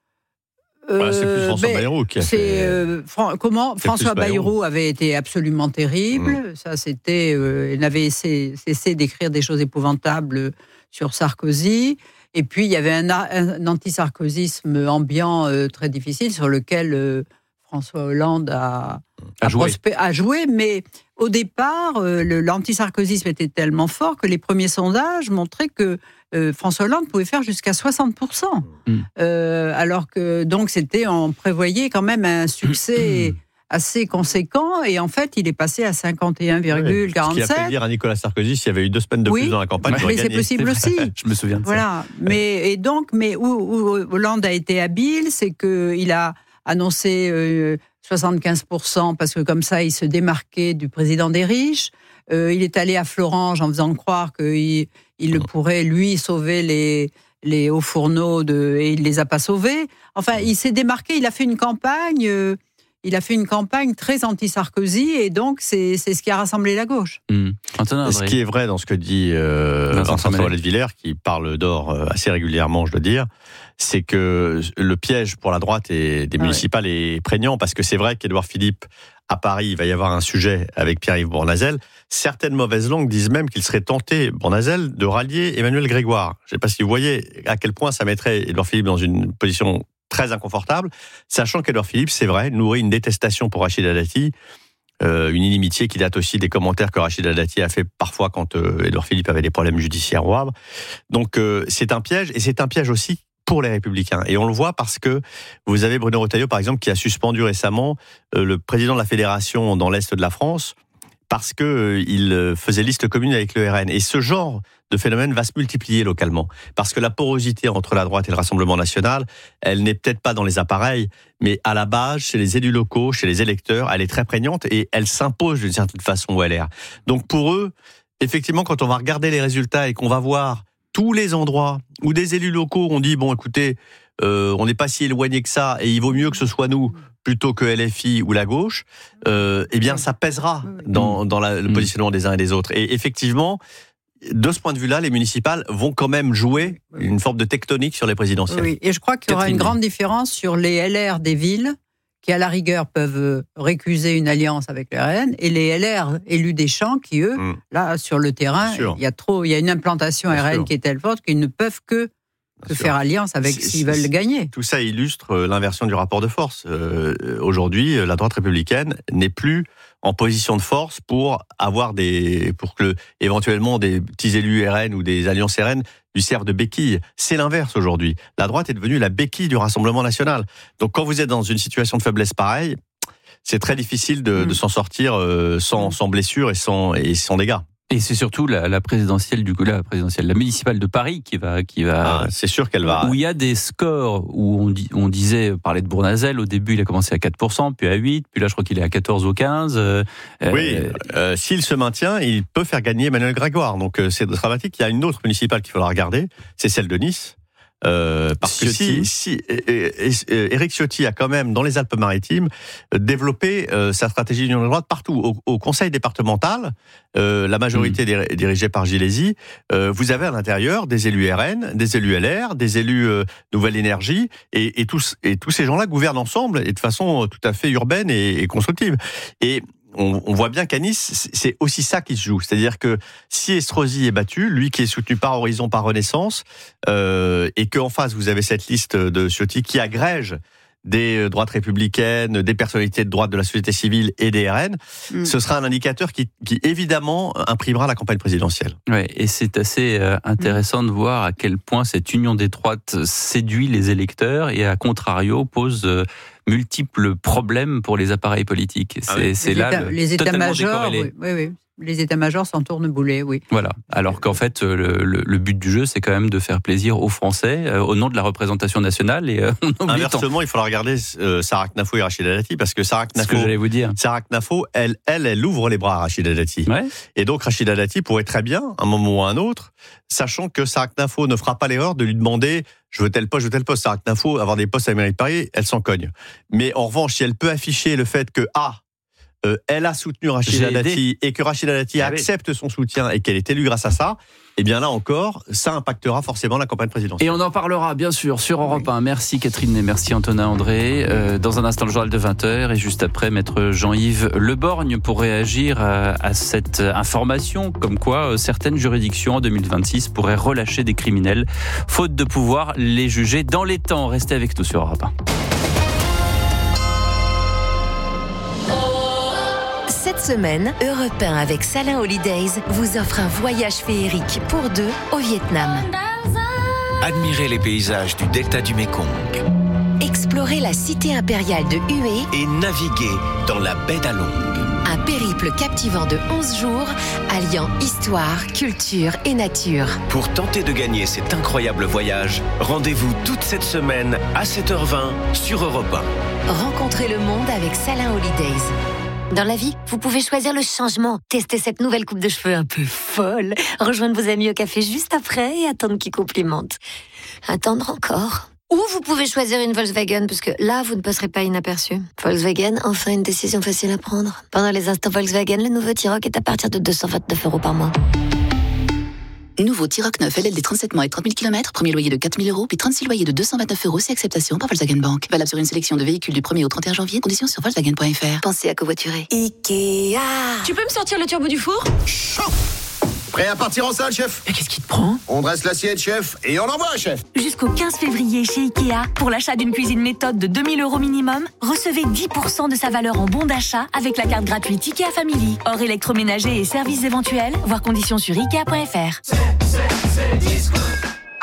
Voilà, c'est plus François Bayrou qui a fait... Euh, Fran- comment François Bayrou avait été absolument terrible. Mmh. Ça, c'était, euh, il avait cessé, cessé d'écrire des choses épouvantables sur Sarkozy. Et puis, il y avait un, un anti-sarkozysme ambiant euh, très difficile sur lequel euh, François Hollande a, a, a, joué. prospé- a joué. Mais au départ, euh, le, l'anti-sarkozysme était tellement fort que les premiers sondages montraient que Euh, François Hollande pouvait faire jusqu'à soixante pour cent. Mmh. Euh, alors que, donc, c'était, on prévoyait quand même un succès mmh. assez conséquent, et en fait, il est passé à cinquante et un virgule quarante-sept. Ce qui a fait dire à Nicolas Sarkozy, s'il y avait eu deux semaines de oui, plus dans la campagne, il aurait mais gagné. c'est possible aussi. Je me souviens de voilà. ça. Mais, et donc, mais où, où Hollande a été habile, c'est qu'il a annoncé euh, soixante-quinze pour cent, parce que comme ça, il se démarquait du président des riches. Euh, il est allé à Florange en faisant croire qu'il il pourrait, lui, sauver les, les hauts fourneaux, de, et il ne les a pas sauvés. Enfin, il s'est démarqué, il a fait une campagne, euh, il a fait une campagne très anti-Sarkozy, et donc c'est, c'est ce qui a rassemblé la gauche. Mmh. Ce qui est vrai dans ce que dit euh, Vincent Trémollet de Villers, qui parle d'or assez régulièrement, je dois dire, c'est que le piège pour la droite et des municipales ah ouais. est prégnant, parce que c'est vrai qu'Édouard Philippe, à Paris, il va y avoir un sujet avec Pierre-Yves Bournazel. Certaines mauvaises langues disent même qu'il serait tenté, Bournazel, de rallier Emmanuel Grégoire. Je ne sais pas si vous voyez à quel point ça mettrait Édouard Philippe dans une position très inconfortable, sachant qu'Édouard Philippe, c'est vrai, nourrit une détestation pour Rachida Dati, euh, une inimitié qui date aussi des commentaires que Rachida Dati a fait parfois quand euh, Édouard Philippe avait des problèmes judiciaires au Havre. Donc euh, c'est un piège, et c'est un piège aussi pour les Républicains. Et on le voit parce que vous avez Bruno Retailleau, par exemple, qui a suspendu récemment euh, le président de la fédération dans l'Est de la France, parce que euh, il faisait liste commune avec le R N. Et ce genre de phénomène va se multiplier localement, parce que la porosité entre la droite et le Rassemblement national, elle n'est peut-être pas dans les appareils, mais à la base, chez les élus locaux, chez les électeurs, elle est très prégnante et elle s'impose d'une certaine façon au L R. Donc pour eux, effectivement, quand on va regarder les résultats et qu'on va voir tous les endroits où des élus locaux ont dit, bon, écoutez, euh, on n'est pas si éloigné que ça, et il vaut mieux que ce soit nous plutôt que L F I ou la gauche, euh, eh bien, ça pèsera dans, dans la, le positionnement des uns et des autres. Et effectivement, de ce point de vue-là, les municipales vont quand même jouer une forme de tectonique sur les présidentielles. Oui, et je crois qu'il y aura Catherine une grande différence sur les L R des villes, qui à la rigueur peuvent récuser une alliance avec le R N, et les L R élus des champs qui, eux, mmh. là, sur le terrain, il y a trop, il y a une implantation Bien R N sûr. Qui est telle forte qu'ils ne peuvent que de faire alliance avec c'est, s'ils veulent gagner. Tout ça illustre l'inversion du rapport de force. Euh, aujourd'hui, la droite républicaine n'est plus en position de force pour avoir des, pour que éventuellement des petits élus R N ou des alliances R N lui servent de béquille. C'est l'inverse aujourd'hui. La droite est devenue la béquille du Rassemblement national. Donc quand vous êtes dans une situation de faiblesse pareille, c'est très difficile de, mmh. de s'en sortir euh, sans, sans blessure et sans, et sans dégâts. Et c'est surtout la, la présidentielle du coup la présidentielle, la municipale de Paris qui va qui va. Ah, c'est sûr qu'elle va. Où il y a des scores où on, dit, on disait parler de Bournazel au début, il a commencé à quatre pour cent, puis à huit, puis là je crois qu'il est à quatorze ou quinze. Euh, oui, euh, s'il se maintient, il peut faire gagner Emmanuel Grégoire. Donc euh, c'est dramatique. Il y a une autre municipale qu'il faudra regarder, c'est celle de Nice. Euh, parce Ciotti. que si, si Éric Ciotti a quand même dans les Alpes-Maritimes développé euh, sa stratégie d'union de droite partout au, au conseil départemental, euh, la majorité mmh. dirigée par Gilesi, euh, vous avez à l'intérieur des élus R N, des élus L R, des élus euh, Nouvelle Énergie et, et tous et tous ces gens-là gouvernent ensemble et de façon tout à fait urbaine et, et constructive. Et On, on voit bien qu'à Nice, c'est aussi ça qui se joue. C'est-à-dire que si Estrosi est battu, lui qui est soutenu par Horizon, par Renaissance, euh, et qu'en face, vous avez cette liste de Ciotti qui agrège des droites républicaines, des personnalités de droite de la société civile et des R N, mmh. ce sera un indicateur qui, qui évidemment imprimera la campagne présidentielle. Oui, et c'est assez euh, intéressant mmh. de voir à quel point cette union des droites séduit les électeurs et à contrario pose euh, multiples problèmes pour les appareils politiques. C'est, ah oui. c'est les là états, le, les états-majors, oui, oui, oui. Les états-majors s'en tournent boulet, oui. Voilà. Alors qu'en fait, le, le, le but du jeu, c'est quand même de faire plaisir aux Français euh, au nom de la représentation nationale. Et euh, on inversement, il faudra regarder euh, Sarah Knafo et Rachida Dati, parce que Sarah Knafo, c'est ce que j'allais vous dire. Sarah Knafo, elle, elle, elle ouvre les bras à Rachida Dati. Ouais. Et donc Rachida Dati pourrait très bien, à un moment ou à un autre, sachant que Sarah Knafo ne fera pas l'erreur de lui demander je veux tel poste, je veux tel poste. Sarah Knafo, avoir des postes à la mairie de Paris, elle s'en cogne. Mais en revanche, si elle peut afficher le fait que ah Euh, elle a soutenu Rachida Dati et que Rachida Dati ah accepte oui. son soutien et qu'elle est élue grâce à ça, et eh bien là encore, ça impactera forcément la campagne présidentielle. Et on en parlera bien sûr sur Europe un. Merci Catherine et merci Antonin André. Euh, dans un instant, le journal de vingt heures et juste après, maître Jean-Yves Le Borgne pour réagir à, à cette information comme quoi euh, certaines juridictions en deux mille vingt-six pourraient relâcher des criminels faute de pouvoir les juger dans les temps. Restez avec nous sur Europe un. Cette semaine, Europe un avec Salin Holidays vous offre un voyage féerique pour deux au Vietnam. Admirez les paysages du delta du Mékong. Explorez la cité impériale de Hue et naviguez dans la baie d'Along. Un périple captivant de onze jours, alliant histoire, culture et nature. Pour tenter de gagner cet incroyable voyage, rendez-vous toute cette semaine à sept heures vingt sur Europe un. Rencontrez le monde avec Salin Holidays. Dans la vie, vous pouvez choisir le changement. Testez cette nouvelle coupe de cheveux un peu folle. Rejoindre vos amis au café juste après et attendre qu'ils complimentent. Attendre encore. Ou vous pouvez choisir une Volkswagen, parce que là, vous ne passerez pas inaperçu. Volkswagen, enfin une décision facile à prendre. Pendant les instants Volkswagen, le nouveau T-Roc est à partir de deux cent vingt-neuf euros par mois. Nouveau T-Roc neuf L L D trente-sept mois et trente mille kilomètres, premier loyer de quatre mille euros, puis trente-six loyers de deux cent vingt-neuf euros, si acceptation par Volkswagen Bank. Valable sur une sélection de véhicules du premier au trente et un janvier, conditions sur Volkswagen point F R. Pensez à covoiturer. Ikea. Tu peux me sortir le turbo du four ? Chaud. Prêt à partir en salle, chef ? Mais qu'est-ce qui te prend ? On dresse l'assiette, chef, et on envoie, chef. Jusqu'au quinze février chez Ikea, pour l'achat d'une cuisine méthode de deux mille euros minimum, recevez dix pour cent de sa valeur en bon d'achat avec la carte gratuite Ikea Family. Hors électroménager et services éventuels, voir conditions sur ikea point F R. C'est, c'est, c'est disco.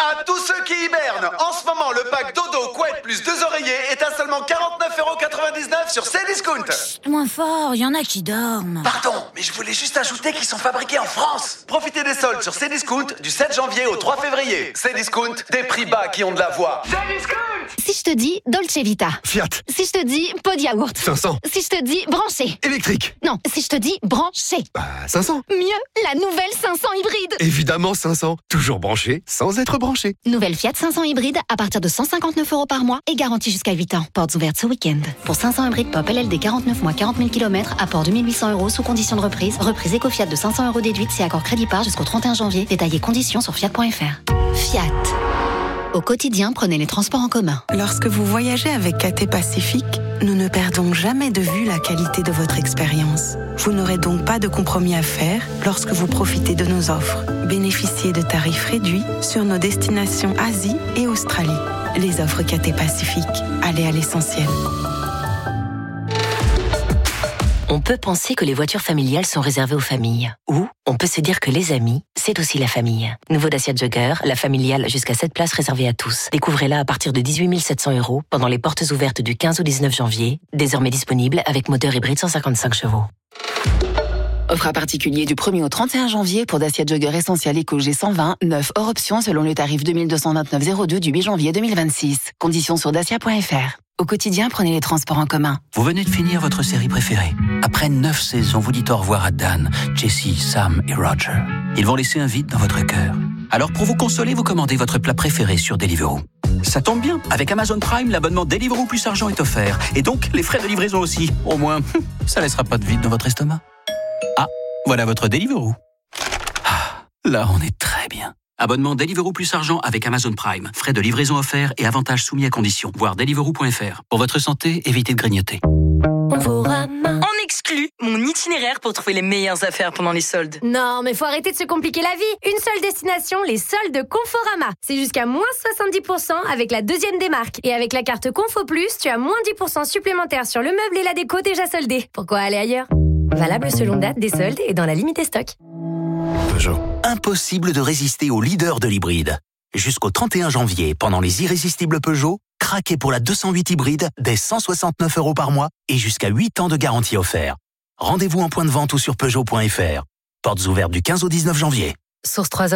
À tous ceux qui hibernent, en ce moment, le pack dodo, couette plus deux oreillers est à seulement quarante-neuf euros quatre-vingt-dix-neuf sur Cdiscount. Chut, moins fort, il y en a qui dorment. Pardon, mais je voulais juste ajouter qu'ils sont fabriqués en France. Profitez des soldes sur Cdiscount du sept janvier au trois février. Cdiscount, des prix bas qui ont de la voix. Cdiscount. Si je te dis Dolce Vita. Fiat. Si je te dis pot de yaourt. cinq cents. Si je te dis branché. Électrique. Non, si je te dis branché. Bah, cinq cents. Mieux, la nouvelle cinq cents hybride. Évidemment cinq cents. Toujours branché, sans être branché. Nouvelle Fiat cinq cents hybride à partir de cent cinquante-neuf euros par mois et garantie jusqu'à huit ans. Portes ouvertes ce week-end. Pour cinq cents hybrides top L L D quarante-neuf mois, quarante mille kilomètres, apport deux mille huit cents euros sous condition de reprise. Reprise Eco-Fiat de cinq cents euros déduite si accord crédit par jusqu'au trente et un janvier. Détaillés conditions sur fiat point f r. Fiat. Au quotidien, prenez les transports en commun. Lorsque vous voyagez avec Cathay Pacifique, nous ne perdons jamais de vue la qualité de votre expérience. Vous n'aurez donc pas de compromis à faire lorsque vous profitez de nos offres. Bénéficiez de tarifs réduits sur nos destinations Asie et Australie. Les offres Cathay Pacifique. Allez à l'essentiel. On peut penser que les voitures familiales sont réservées aux familles. Ou on peut se dire que les amis, c'est aussi la famille. Nouveau Dacia Jogger, la familiale jusqu'à sept places réservées à tous. Découvrez-la à partir de dix-huit mille sept cents euros pendant les portes ouvertes du quinze au dix-neuf janvier. Désormais disponible avec moteur hybride cent cinquante-cinq chevaux. Offre à particulier du premier au trente et un janvier pour Dacia Jogger Essential Eco G cent vingt, neuf hors option selon le tarif deux mille deux cent vingt-neuf euros zéro deux du huit janvier deux mille vingt-six. Conditions sur dacia point f r. Au quotidien, prenez les transports en commun. Vous venez de finir votre série préférée. Après neuf saisons, vous dites au revoir à Dan, Jessie, Sam et Roger. Ils vont laisser un vide dans votre cœur. Alors pour vous consoler, vous commandez votre plat préféré sur Deliveroo. Ça tombe bien, avec Amazon Prime, l'abonnement Deliveroo plus argent est offert. Et donc, les frais de livraison aussi. Au moins, ça laissera pas de vide dans votre estomac. Ah, voilà votre Deliveroo. Ah, là, on est très bien. Abonnement Deliveroo plus argent avec Amazon Prime. Frais de livraison offerts et avantages soumis à conditions. Voir deliveroo point f r. Pour votre santé, évitez de grignoter. On exclut mon itinéraire pour trouver les meilleures affaires pendant les soldes. Non, mais faut arrêter de se compliquer la vie. Une seule destination, les soldes Conforama. C'est jusqu'à moins soixante-dix pour cent avec la deuxième démarque. Et avec la carte Confo Plus, tu as moins dix pour cent supplémentaire sur le meuble et la déco déjà soldés. Pourquoi aller ailleurs ? Valable selon date des soldes et dans la limite des stocks. Peugeot. Impossible de résister au leader de l'hybride. Jusqu'au trente et un janvier, pendant les irrésistibles Peugeot, craquez pour la deux cent huit hybride dès cent soixante-neuf euros par mois et jusqu'à huit ans de garantie offert. Rendez-vous en point de vente ou sur peugeot point f r. Portes ouvertes du quinze au dix-neuf janvier. Source trois